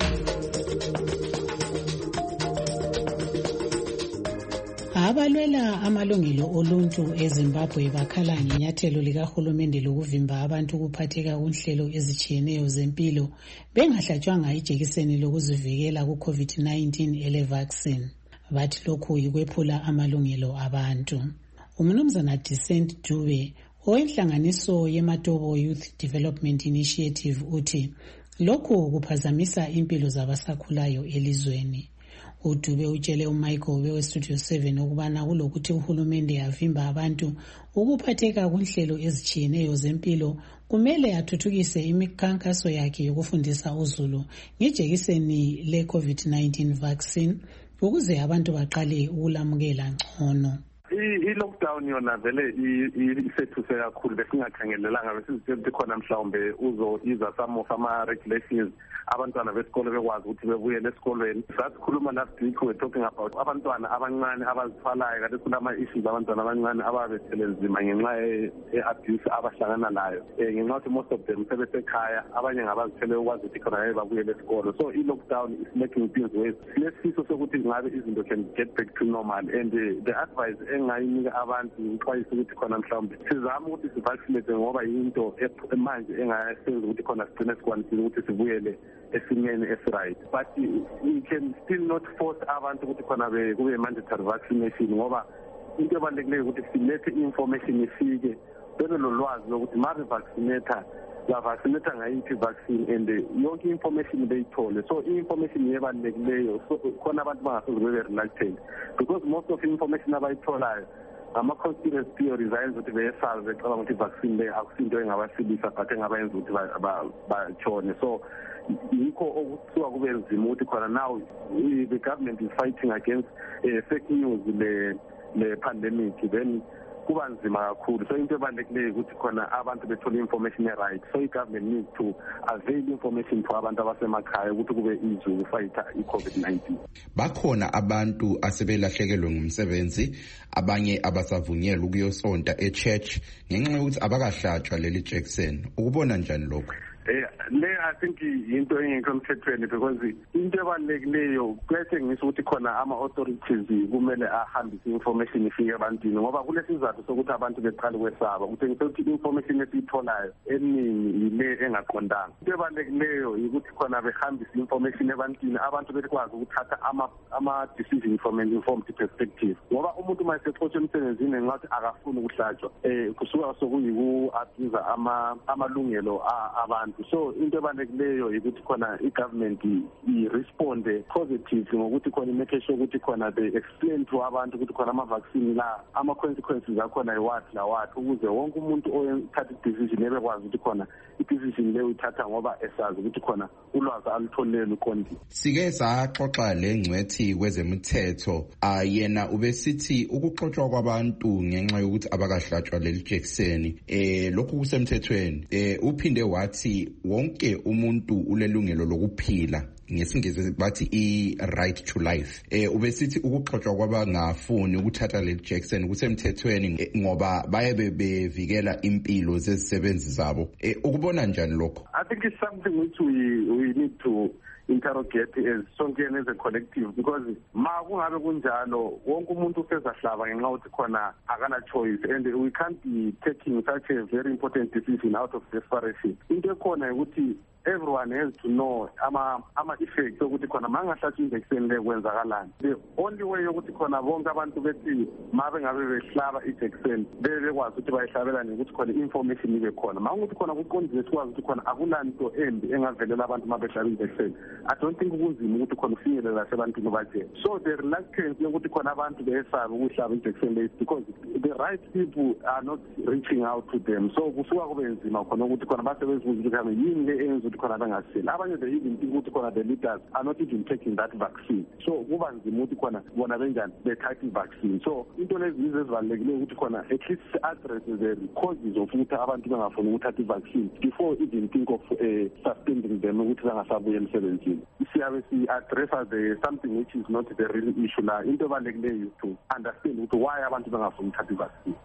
Abalwela amalungelo oluntu eZimbabwe bakhala ngenyathelo likahulumende lokuvimba abantu ukuphatheka kunhlelo ezitshiyeneyo zempilo bengahlatshwanga ijekiseni lokuzivikela ku-COVID-19 ele-vaccine. Bathi lokhu yikwephula amalungelo abantu. Umnumzana Decent Dube, owenhlanganiso yeMatobo Youth Development Initiative, uthi lokhu kuphazamisa impilo zabasakhulayo elizweni. uDube utshele uMichael weStudio 7 ukubana kulokuthi uhulumende avimba abantu ukuphatheka kunhlelo ezitshiyeneyo zempilo kumele athuthukise imikhankaso yakhe yokufundisa uzulu ngejekiseni le-COVID-19 vaccine ukuze abantu baqale ukulamukela ngcono. I-lockdown yona vele isethuse kakhulu besingakhangelelanga besizitshela ukuthi khona mhlawumbe uzoiza some of ama-regulations abantwana besikole bekwazi ukuthi bebuyele esikolweni. Sasikhuluma last week we're talking about abantwana abancane abazithwalayo kade kulama-issues abantwana abancane ababethele nzima ngenxa ye-abuse abahlangana layo ngenxa yokuthi most of them sebesekhaya, abanye ngabazithele ukwazi ukuthi khona babuyele esikole. So i-lockdown is making things worse. Sinesifiso sokuthi ngabe izinto can get back to normal, and the advice engayinika abantu ngixwayisa ukuthi khona mhlawumbe sizame ukuthi sivaccinate ngoba yinto manje engasenza ukuthi khona sigcine sikwanisile ukuthi sibuyele esimeni esiright. But we can still not force abantu ukuthi khona kube mandatory vaccination ngoba into ebalulekileyo ukuthi silethe information ifike bebe lolwazi lokuthi ma bevaccinata bavaccinata ngayiphi vaccine and yonke information beyithole. So i-information yebalulekileyo so khona abantu bangasoze bebe reluctant because most of information abayitholayo ama-conspiracy theories ayenza ukuthi beyesazi becabanga ukuthi i-vaccine le akusinto engabasilisa but engabayenza ukuthi batshone. So yikho okuthiwa kube nzima ukuthi khona now the government is fighting against fake news le-pandemic, then kuba nzima kakhulu. So into ebalulekileyo ukuthi khona abantu bethole information right. So i-government needs to avail information for abantu abasemakhaya ukuthi kube easy ukufayitha i-COVID-19. Bakhona abantu asebelahlekelwe ngumsebenzi, abanye abasavunyelwa ukuyosonta e-church ngenxa yokuthi abakahlatshwa leli jekiseni. Ukubona njani lokho? le I think into engekho emthethweni because into ebalulekileyo kuyatshengisa ukuthi khona ama-authorities kumele ahambise information ifike ebantwini ngoba kulesizathu sokuthi abantu beqale kwesaba kutshengisa ukuthi information esiyitholayo eningi ile engaqondanga. Into ebalulekileyo ukuthi khona behambise information ebantwini abantu bekwazi ukuthatha ama-decision from an informed perspective ngoba umuntu uma esexotshe emsebenzini ngathi akafuni ukuhlatshwa kusuka sokuyiku-abuse amalungelo abantu. So into ebalulekileyo ukuthi khona i-government i-responde positive ngokuthi khona imake sure ukuthi khona they explain to abantu ukuthi khona ama-vaccine la ama-consequences akhona iwathi lawathi ukuze wonke umuntu oyethatha i-decision ebekwazi ukuthi khona i-decision leyo ithatha ngoba esazi ukuthi khona ulwazi alutholile luqondile. Sike saxoxa lengcwethi kwezemthetho yena ubesithi ukuxoxwa kwabantu ngenxa yokuthi abakahlatshwa leli jekiseni lokhu kusemthethweni. Uphinde wathi wonke umuntu ulelungelo lokuphila ngesingisi bathi i-right to life. Ubesithi ukuxoxwa kwabangafuni ukuthatha leli jekiseni kusemthethweni ngoba baye bevikela impilo zezisebenzi zabo. Ukubona njani lokho? I think it's something which we need to interrogate as sonke as a collective because ma kungabe kunjalo wonke umuntu usezahlaba ngenxa ukuthi khona akana choice and we can't be taking such a very important decision out of desperation. Into ekhona ukuthi everyone has to know ama-effects ukuthi khona mangahlatshwa injection le kwenzakalani. The only way yokuthi khona bonke abantu bethi mabe ngabe behlaba injection bekwazi ukuthi bayihlabelane ukuthi khona information ibe khona. Mangukuthi khona kuqondile sikwazi ukuthi khona akulanto embi engavelela abantu mabehlaba injection. I don't think kunzima ukuthi khona ufinyelela sebantwini baje. So the reluctance yokuthi khona abantu besabe ukuhlaba injection le because the right people are not reaching out to them. So kusuka kube nzima khona ukuthi khona basebezibuza ukuthi kame yini le enza khona bangaseli abanye they even think ukuthi khona the leaders are not even taking that vaccine. So kuba nzima ukuthi khona bona benjani bethatha vaccine. So into lezi ezibalulekile ukuthi khona at least address the causes of ukuthi abantu bengafuni ukuthatha vaccine before even think of suspending them ukuthi bangasabuya emsebenzini. Siyabe si-address something which is not the real issue la. Into ebalulekileyo to understand ukuthi why abantu bengafuni ukuthatha vaccine.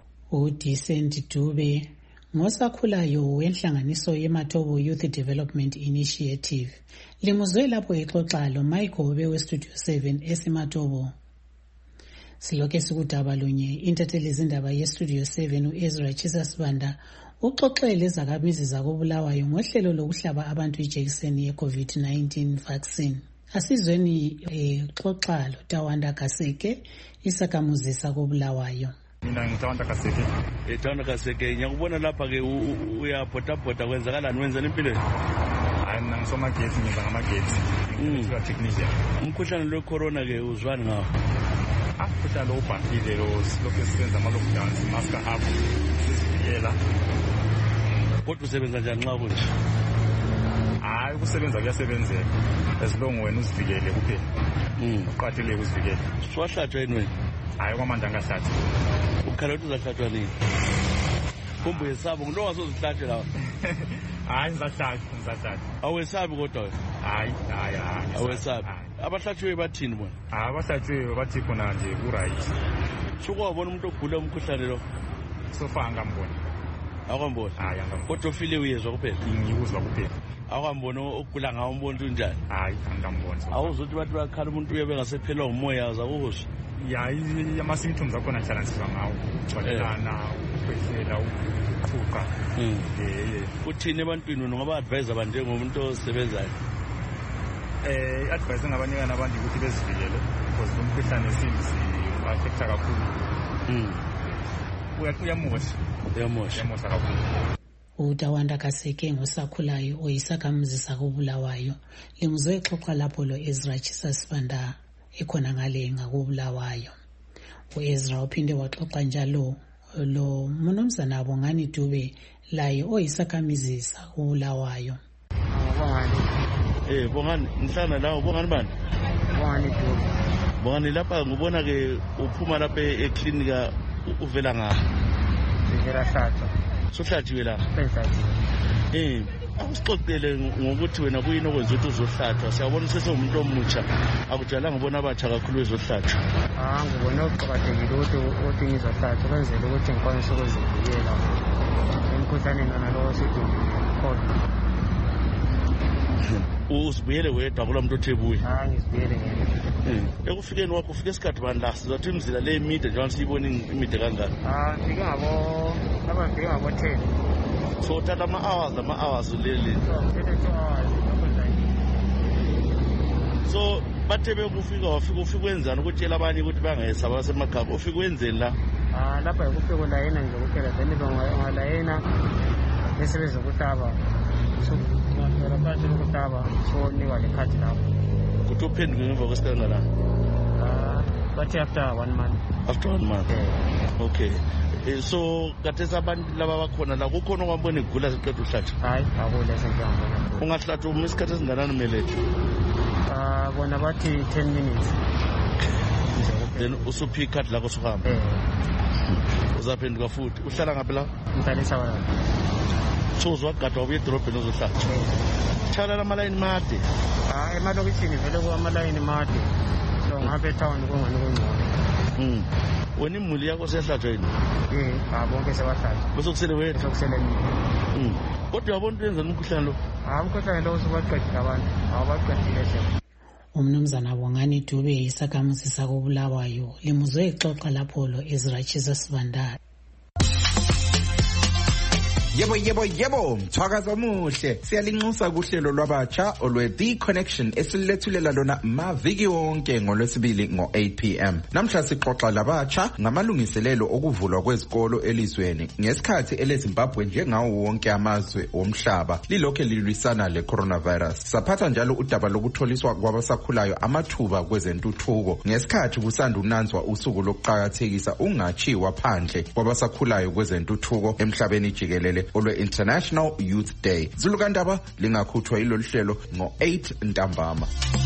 uDecent Dube ngosakhulayo wenhlanganiso yeMatobo Youth Development Initiative limuzwe lapho exoxa lo Michael weStudio 7 esimatobo. Siloke sikudaba lunye intatheli izindaba yeStudio 7 uEzra Chisasibanda uxoxele izakhamizi zakobulawayo ngohlelo lokuhlaba abantu ijekiseni ye-COVID-19 vaccine. Asizweni xoxa lo Tawanda Kaseke isakhamuzi sakobulawayo. Mina ngithanda Kaseke. Ethanda Kaseke ngiyakubona lapha ke uyabhota kwenzakalani wenzani empilweni? Hayi mina ngisomagetsi ngenza ngamagetsi. Ngikuba technician. Umkhuhlane lo corona ke uzwani ngawo? Umkhuhlane lo ubhahile lo lokho sisenza ama lockdowns mask up sivikela. Kodwa usebenza njani nxa kunje? Hayi ukusebenza kuyasebenzeka as long wena uzivikele kuphela. Uqathele ukuzivikela. Swahlatshwa yini wena? Hayi kwamanje angahlatshwa. Ukhala ukuthi uzahlatshwa nini? Kumbe yesabo ngilo wasozihlatshe lawa. Hayi ngizahlatshwa. Awesabi kodwa? Hayi. Awesabi. Abahlatshwe bathini bona? Abahlatshwe bathi khona nje ku-right. Suke wabona umuntu ogula umkhuhlane lo? Sofa ngambona. Akwambona? Hayi angambona. Kodwa ufile uyezwa kuphela? Ngiyuzwa kuphela. Akwambona ogula ngawo umuntu unjani? Hayi angambona. Awuzuthi bathi bakhala umuntu uye bengasephelwa umoya zawuzwa? Ya ama-symptoms akhona ngihlalaniswa ngawo ukugcwalelana ukukhwehlela ukuqhuqa. Uthini ebantwini wena ungaba-advise abantu njengomuntu osebenzayo? I-advise engabanikana abantu ukuthi bezivikele because lo mkhuhlane si-affecta kakhulu. Uyamosha kakhulu. uTawanda Kaseke ngosakhulayo oyisakhamuzi sakobulawayo limuzwe exoxa lapho lo Ezra Chisasibanda ekhona ngale ngakobulawayo. uEzra uphinde waxoxa njalo lo mnumzana Bongani Dube laye oyisakhamuzi sakobulawayo. Bongani ngihlala lawo Bongani bani? Bongani Dube. Bongani lapha ngibona ke uphuma lapha eklinika uvela ngapha. Ngivela hlatshwa. Sohlathiwe la. Akusixoxele ngokuthi wena kuyini okwenza ukuthi uzohlatshwa. Siyabona usesewumuntu omutsha. Akujalanga ngibona abatsha kakhulu bezohlatshwa. Ngibona ukuqakathekile ukuthi ngizohlatshwa kwenzela ukuthi ngikwanise ukuzivikela emkhuhlaneni nalowo sithi COVID. Uzibuyele wedwa kula muntu othebuye? Ngizibuyele ngene. Ekufikeni wakho ufike isikhathi bani la sizathi imizila le emide njengoba siyibona imide kangaka? Ngifike ngabo 10. So uthatha ama-hours leli. So bathe bekufika wafika wenzani ukutshela abanye ukuthi bangayesaba basemakhaya ufike wenzeni la? Lapha yikufika ulayena nje kuphela then bangalayena bese bezokuhlaba. So ngiyafika phansi ukuhlaba so niwa lekhadi lapho. Kuthi uphenduke ngemva kwesikhathi ngala? Bathi after 1 month. After 1 month. Okay. So kathesi abantu laba bakhona la kukhona okwambona igula siqeda uhlatshwa? Hayi akule sengiyambona. Ungahlatshwa uma isikhathi esinganani umelethe? Bona bathi 10 minutes. Then usuphi ikhadi lakho suhamba? Uzaphenduka futhi. Uhlala ngaphi la? Ngihlala eShawalala. So uzwagada wabuya edolobheni uzohlatshwa? Thala amalayini made? Emalokishini vele kuwamalayini made. So ngapha etown kungani kungcono. Wena imuli yakho siyahlatshwa yini? Bonke sebahlatshwa. Bese kusele wena? Bese kusele mina. Kodwa yabona into yenza umkhuhlane lo? Umkhuhlane lo usubaqedile abantu. Awubaqedile nje. Umnumzana Bongani Dube isakhamuzi sakobulawayo limuzwe ixoxa lapho lo Ezra Jesus Vandala. Yebo, mthwakazi omuhle. Siyalinxusa kuhlelo lwabatsha olwe The Connection esilethulela lona maviki wonke ngoLwesibili ngo-8 p.m. Namhla sixoxa labatsha ngamalungiselelo okuvulwa kwezikolo elizweni ngesikhathi eleZimbabwe njengawo wonke amazwe omhlaba lilokhe lilwisana le-coronavirus. Saphatha njalo udaba lokutholiswa kwabasakhulayo amathuba kwezentuthuko ngesikhathi kusanda unanzwa usuku lokuqakathekisa ungatshiwa phandle kwabasakhulayo kwezentuthuko emhlabeni jikelele olwe-International Youth Day. Zulukandaba lingakhuthwa ilolu hlelo ngo-8 ntambama.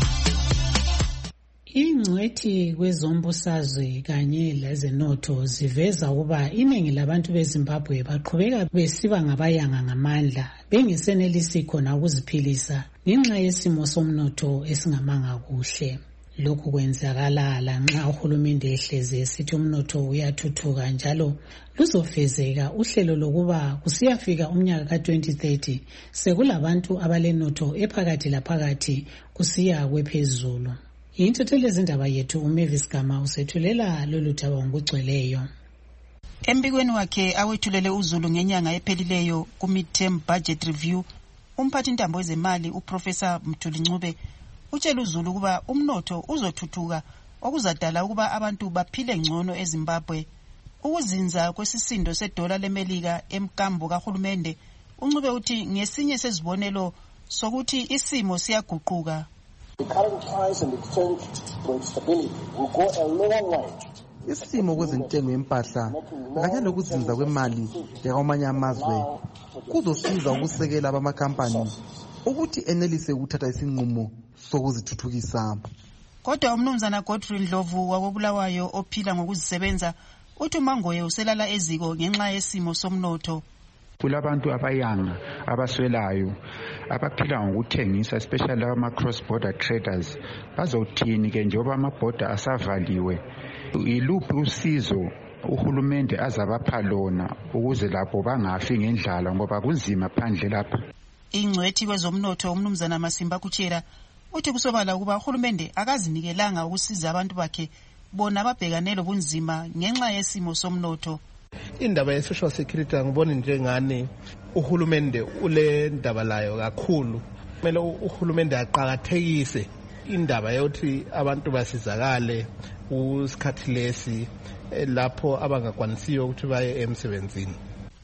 Ingcwethi kwezombusazwe kanye lezenotho ziveza ukuba iningi labantu beZimbabwe baqhubeka besiba ngabayanga ngamandla bengesenelisi khona ukuziphilisa ngenxa yesimo somnotho esingamanga kuhle. Lokhu kwenzakala lanxa uhulumende ehleze esithi umnotho uyathuthuka njalo luzofezeka uhlelo lokuba kusiyafika umnyaka ka-2030 sekulabantu abalenotho ephakathi laphakathi kusiya kwephezulu. Yintothelo zindaba yethu uMavis Gama usethulela lolu daba ngokugcweleyo. Embikweni wakhe awethulele uZulu ngenyanga ephelileyo ku-midterm budget review, umphathi ntambo wezemali uProfessor Mthuli Ncube utshela uZulu ukuba umnotho uzothuthuka okuzadala ukuba abantu baphile ngcono eZimbabwe. Ukuzinza kwesisindo sedola leMelika emkambo kahulumende, uNcube uthi ngesinye sezibonelo sokuthi isimo siyaguquka. The current price and exchange rate stability will go a long way. Isimo kwezentengo yempahla kanye nokuzinza kwemali yakwamanye amazwe kuzosiza ukusekela abamakhampani ukuthi enelise ukuthatha isinqumo sokuzithuthukisa. Kodwa umnumzana Godfrey Ndlovu wakobulawayo ophila ngokuzisebenza uthi uMangoye uselala eziko ngenxa yesimo somnotho. Kulabantu abayanga abaswelayo abaphila ngokuthengisa especially ama-cross border traders bazothini ke njengoba ama-border asavaliwe. Iluphi usizo uhulumende azabapha lona ukuze lapho bangafi ngendlala ngoba kunzima phandle lapha? Ingcwethi kwezomnotho umnumzana Masimba Kutshera uthi kusobala ukuba uhulumende akazinikelanga ukusiza abantu bakhe bona ababhekane lobunzima ngenxa yesimo somnotho. Indaba ye-social security ngibona njengani uhulumende ule ndaba layo kakhulu. Kumele uhulumende aqakathekise indaba yokuthi abantu basizakale kusikhathi lesi lapho abangakwanisiyo ukuthi baye emsebenzini.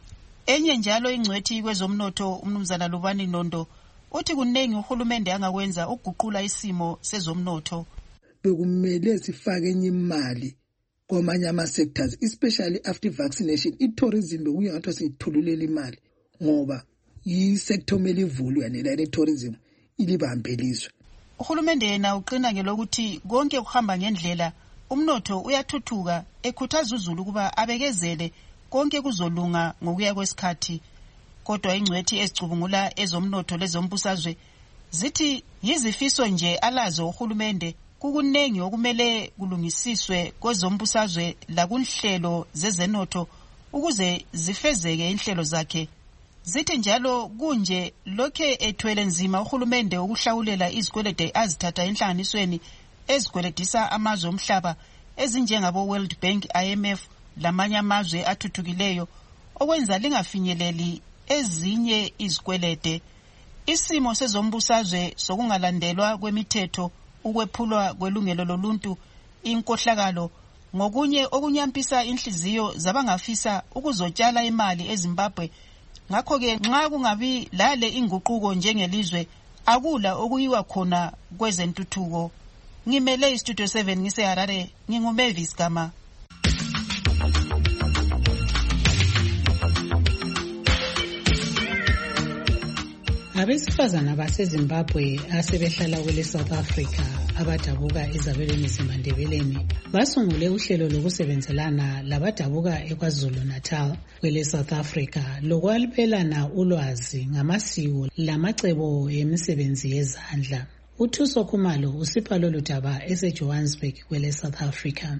Enye njalo ingcwethi kwezomnotho umnumzana Lubani Nondo uthi kunengi uhulumende angakwenza ukuguqula isimo sezomnotho. Bekumele sifake enye imali kwamanye ama-sectors, especially after vaccination. I-tourism bekuye ngathi siyithululela imali ngoba yi-sector omele ivulwe yanela ne-tourism ilibambeliswe. Uhulumende yena uqina ngelokuthi konke kuhamba ngendlela, umnotho uyathuthuka, ekhuthaza uZulu ukuba abekezele konke kuzolunga ngokuya kwesikhathi. Kodwa ingcwethi ezicubungula ezomnotho lezombusazwe zithi yizifiso nje alazo uhulumende, kukunengi okumele kulungisiswe kwezombusazwe lakunhlelo zezenotho ukuze zifezeke inhlelo zakhe. Zithi njalo kunje lokhe ethwele nzima uhulumende ukuhlawulela izikwelede azithatha enhlanganisweni ezigweledisa amazwe omhlaba ezinjengabo World Bank, IMF lamanye amazwe athuthukileyo okwenza lingafinyeleli ezinye izikwelede. Isimo sezombusazwe sokungalandelwa kwemithetho, ukwephulwa kwelungelo loluntu, inkohlakalo ngokunye okunyampisa inhliziyo zabangafisa ukuzotshala imali eZimbabwe. Ngakho ke nxa kungabi lale inguquko njengelizwe akula okuyiwa khona kwezentuthuko. Ngimele iStudio 7 ngiseHarare, nginguMavis Gama. Abesifazana baseZimbabwe asebehlala kwele South Africa abadabuka ezabelweni zeMandebeleni basungule uhlelo lokusebenzelana labadabuka eKwaZulu Natal kwele South Africa lokwalibelana ulwazi ngamasiko lamacebo emisebenzi yezandla. uThuso Khumalo usipha lolu daba eseJohannesburg kwele South Africa.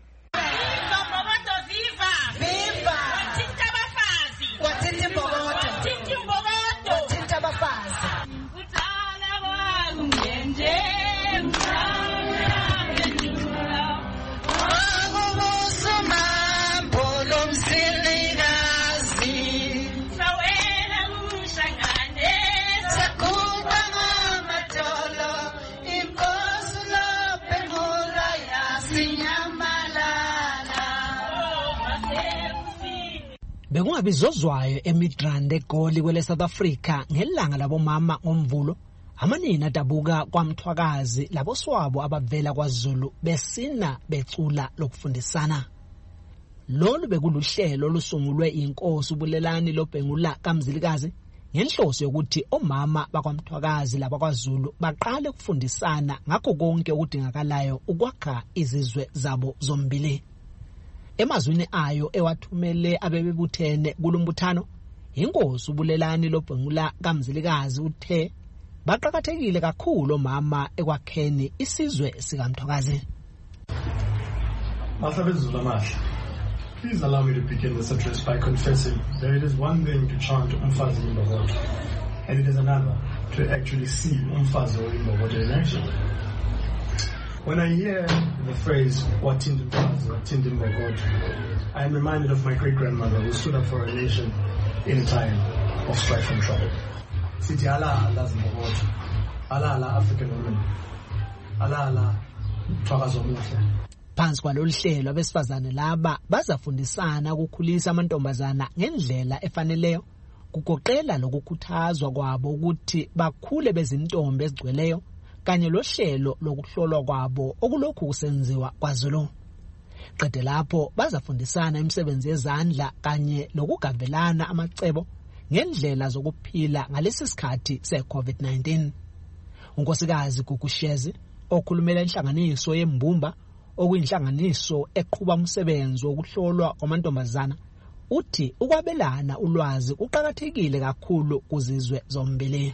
Bekungabizozwayo eMidrand eGoli kwele South Africa ngelanga labomama ngomvulo, amanina adabuka kwaMthwakazi laboswabo abavela kwaZulu besina becula lokufundisana. Lolu bekuluhlelo olusungulwe inkosi uBulelani Lobhengula kaMzilikazi ngenhloso yokuthi omama bakwaMthwakazi labakwaZulu baqale ukufundisana ngakho konke okudingakalayo ukwakha izizwe zabo zombili. Emazwini ayo ewathumele abebebuthene kulumbuthano, inkosi uBulelani Lobhengula kaMzilikazi uthe baqhakathekile kakhulu omama ekwakheni isizwe sikaMthwakazi. Please allow me to begin this address by confessing that it is one thing to chant Umfazi Imbokodo, and it is another to actually see Umfazi Imbokodo in action. When I hear the phrase Wathinta Umfazi, Wathinta Imbokodo, I am reminded of my great-grandmother who stood up for a nation in a time of strife and trouble. Sithi ala ala Zimbokodo, ala ala African women, ala ala Mthwakazi omuhle. Phansi kwalolu hlelo abesifazane laba bazafundisana ukukhulisa amantombazana ngendlela efaneleyo, kugoqela lokukhuthazwa kwabo ukuthi bakhule bezintombi ezigcweleyo kanye lohlelo lokuhlolwa kwabo okulokhu kusenziwa kwaZulu. Qede lapho bazafundisana imisebenzi yezandla kanye lokugavelana amacebo ngendlela zokuphila ngalesi sikhathi se-COVID-19. Unkosikazi Gugushezi okhulumela inhlanganiso yeMbumba okuyinhlanganiso eqhuba umsebenzi wokuhlolwa kwamantombazana uthi ukwabelana ulwazi kuqhakathekile kakhulu kuzizwe zombili.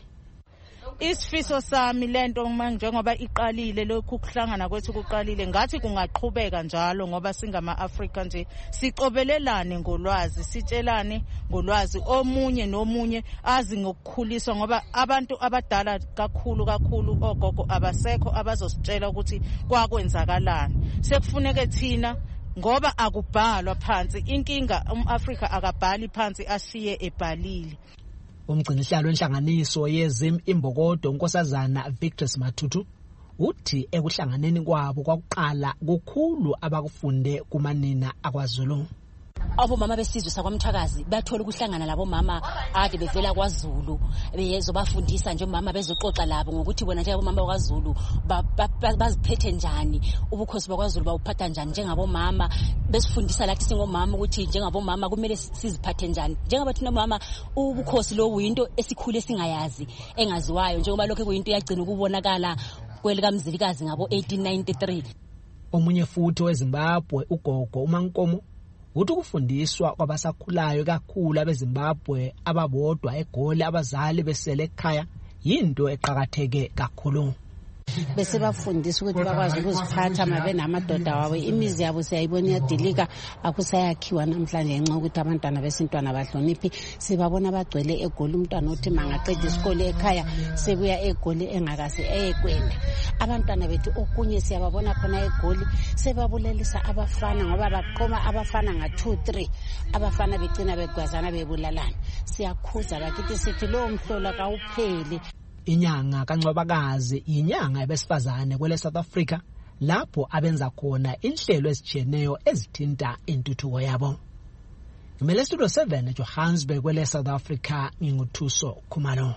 Isifiso sami lento njengoba iqalile lokhu kuhlangana kwethu kuqalile ngathi kungaqhubeka njalo ngoba singama-Afrika nje sicobelelane ngolwazi, sitshelane ngolwazi, omunye nomunye azi ngokukhuliswa ngoba abantu abadala kakhulu ogogo abasekho abazositshela ukuthi kwakwenzakalani. Sekufuneke thina ngoba akubhalwa phansi, inkinga umAfrika akabhali phansi ashiye ebhalile. Umgcinisihlalo wenhlanganiso yeZim Imbokodo unkosazana Victor Matutu uthi ekuhlanganeni kwabo kwakuqala kukhulu abakufunde kumanina akwaZulu. Abomama besizwe sakwaMthwakazi bathola ukuhlangana labo mama ade bevela kwaZulu bezobafundisa nje omama bezoxoxa labo ngokuthi bona nje abomama bakwaZulu baziphethe njani, ubukhosi bakwaZulu bawuphatha njani njengabomama, besifundisa lathi singomama ukuthi njengabomama kumele siziphathe njani. Njengabathina mama ubukhosi lo uyinto esikhule singayazi engaziwayo njengoba lokho kuyinto yagcina ukubonakala kwelika Mzilikazi ngabo 1893. Omunye futhi weZimbabwe ugogo uMankomo uthi ukufundiswa kwabasakhulayo kakhulu abeZimbabwe ababodwa eGoli abazali besele ekhaya yinto eqhakatheke kakhulu. bese bafundisa ukuthi bakwazi ukuziphatha mabe namadoda wawo. Imizi yabo siyayibona iyadilika, akusayakhiwa namhlanje ngenxa ukuthi abantwana besintwana bahloniphi. Sibabona bagcwele eGoli, umntwana othi mangaqeda isikole ekhaya sebuya eGoli engakase eyekwenda. Abantwana bethu okunye siyababona khona eGoli sebabulelisa abafana ngoba baqoma abafana nga-2-3, abafana begcina begwazana bebulalana. Siyakhuza bakithi sithi lowo mhlola kawupheli. Inyanga kaNcwabakazi inyanga yabesifazane kwele South Africa, lapho abenza khona inhlelo ezijiyeneyo ezithinta intuthuko yabo. Ngimele Studio 7 eJohannesburg kwele South Africa, nginguthuso Khumalo.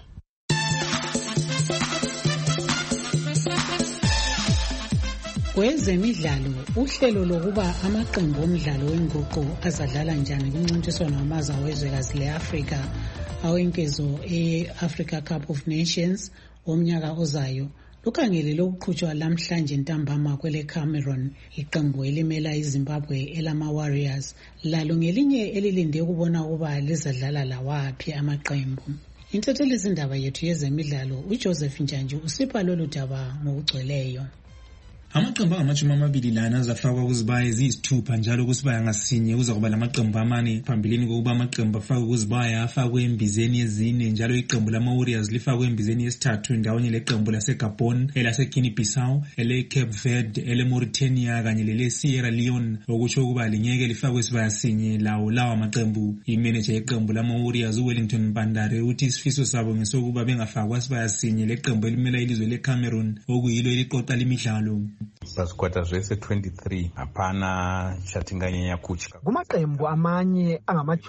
Kwezemidlalo, uhlelo lokuba amaqembu omdlalo wenguqu azadlala njani kumncintiswano wamazwe awezwekazi le-Afrika awenkezo e-Africa Cup of Nations womnyaka ozayo lukhangelele ukuqhutshwa lamhlanje ntambama kwele Cameroon. Iqembu elimela iZimbabwe elama-Warriors lalo ngelinye elilinde ukubona ukuba lizadlala lawaphi amaqembu. Intethelezindaba yethu yezemidlalo uJoseph Njanji usipha lolu daba ngokugcweleyo. Amaqembu angama-20 azafakwa kuzibaya eziyisithupha njalo kusibaya ngasinye kuzakuba lamaqembu amane phambilini kokuba amaqembu afakwe kuzibaya afakwe embizeni yezine, njalo iqembu lama-Warriors lifakwe embizeni yesithathu ndawonye leqembu laseGabon, elase-Guinea Bissau, ele-Cape Verde, ele-Mauritania kanye lele-Sierra Leone, okutsho ukuba lingeke lifakwe isibaya sinye lawo amaqembu. Imeneja yeqembu lama-Warriors uWellington Mbandare uthi isifiso sabo ngesokuba bengafakwa isibaya sinye leqembu elimela ilizwe leCameroon okuyilo eliqoqa lemidlalo. Pazvikwata zvese 23 hapana chatinganyanya kutya. Kumaqembu amanye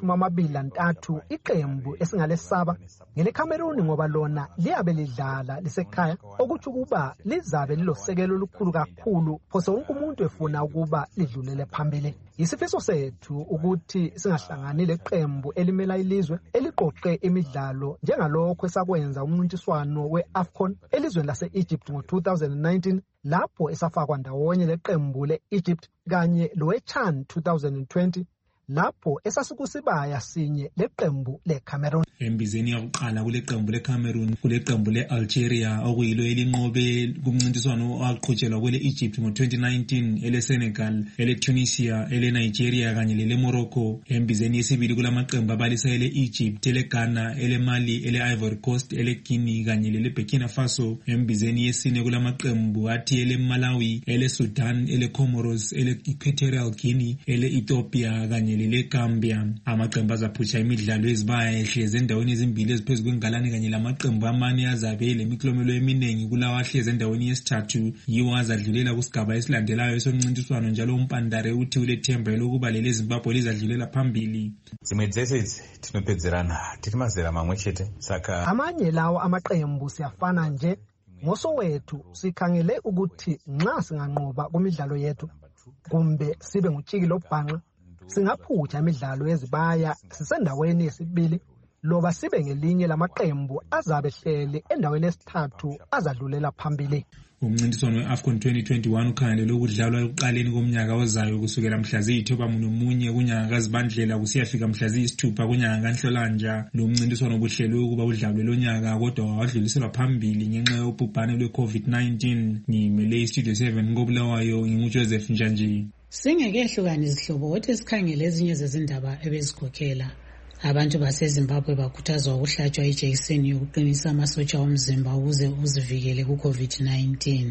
angama-23 iqembu esingalesaba ngeleCameroon ngoba lona liyabe lidlala lisekhaya, okuthi ukuba lizabe lilosekelo olukhulu kakhulu phose wonke umuntu efuna ukuba lidlulele phambili. Isifiso sethu ukuthi singahlangani leqembu elimela ilizwe eliqoqe imidlalo njengalokho esakwenza umncintiswano we-AFCON elizweni lase-Egypt ngo-2019, lapho esafakwa ndawonye leqembu le-Egypt kanye lowe-CHAN 2020 lapho esasikusibaya sinye leqembu leCameroon. Embizeni yakuqala kule qembu leCameroon kule qembu le-Algeria okuyilo elinqobe kumncintiswano owaqhutshelwa kwele Egypt ngo-2019, ele-Senegal, ele-Tunisia, ele-Nigeria kanye lele-Morocco. Embizeni yesibili kulamaqembu abalisa ele-Egypt, ele-Ghana, ele-Mali, ele-Ivory Coast, ele-Guinea kanye lele-Burkina Faso. Embizeni yesine kulamaqembu athi ele-Malawi, ele-Sudan, ele-Comoros, ele-Equatorial Guinea, ele-Ethiopia kanye lele-Gambia. Amaqembu azaphutsha imidlalo ezibaya ehlezi endaweni ezimbili eziphezu kwengalane kanye lamaqembu amane azabe lemiklomelo eminengi kulawa ahlezi endaweni yesithathu yiwo azadlulela kusigaba esilandelayo esomncintiswano, njalo uMpandare uthi ulethemba lokuba lele Zimbabwe lizadlulela phambili. Zimwe dzese tinopedzerana tiri mazera mamwe chete, saka amanye lawo amaqembu siyafana nje. Ngosowethu sikhangele ukuthi nxa singanqoba kumidlalo yethu kumbe sibe ngutshiki lobhanqa, singaphutsha imidlalo yezibaya sisendaweni yesibili loba sibe ngelinye lamaqembu azabe hleli endaweni yesithathu azadlulela phambili. Umncintiswano we-AFCON 2021 ukhangelelwe ukudlalwa ekuqaleni komnyaka ozayo kusukela mhla ziyi-9 kunyanga kaZibandlela kusiyafika mhla ziyi-6 kunyanga kaNhlolanja. Lo mncintiswano ubuhlelwe ukuba udlalwe lo nyaka kodwa wadluliselwa phambili ngenxa yobhubhane lwe-COVID-19. Ngimele iStudio 7 koBulawayo, nginguJoseph Njanji. Singekehlukana izihlobo kodwa sikhangele ezinye zezindaba ebezikhokhela. Abantu baseZimbabwe bakhuthazwa ukuhlatshwa ijekiseni yokuqinisa amasotsha omzimba ukuze uzivikele ku-COVID-19.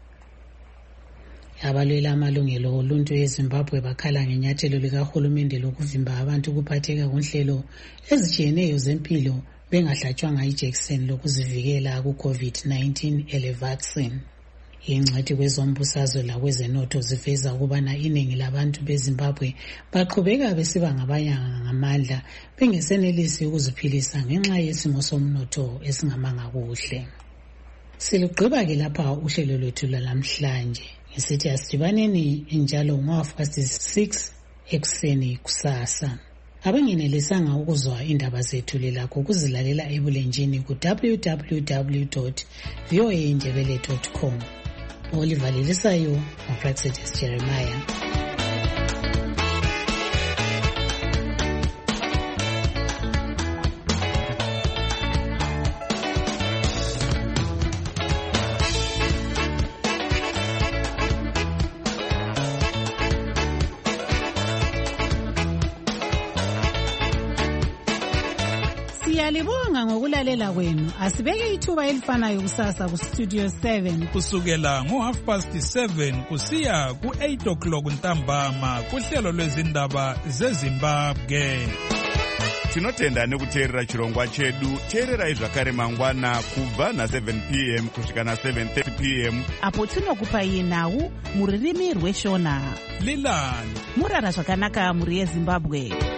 Abalwela amalungelo oluntu eZimbabwe bakhala ngenyathelo likahulumende lokuvimba abantu ukuphatheka kunhlelo ezijiyeneyo zempilo bengahlatshwanga ijekiseni lokuzivikela ku-COVID-19 ele-vaccine. Ingcwethi kwezombusazwe lakwezenotho ziveza ukubana iningi labantu beZimbabwe baqhubeka besiba ngabayanga ngamandla bengesenelisi ukuziphilisa ngenxa yesimo somnotho esingamanga kuhle. Silugqiba ke lapha uhlelo lwethu lwalamhlanje ngisithi asidibaneni njalo ngo-6 ekuseni kusasa. Abangenelisanga ukuzwa indaba zethu lilakho ukuzilalela ebulenjini ku www.voaindebele.com. Oliver Lilisayo, Praxedes Jeremiah. Siyalibonga ngokulalela kwenu. Asibeke ithuba elifanayo kusasa ku Studio 7 kusukela ngo7:30 kusiya ku8 ntambama kuhlelo lwezindaba zeZimbabwe. Tinotenda nekuteerera chirongwa chedu. Teererai zvakare mangwana kubva na7 p.m. kusvika na7:30 p.m. apo tinokupai nhau muririmi rweshona. Lilani murara zvakanaka muri yeZimbabwe.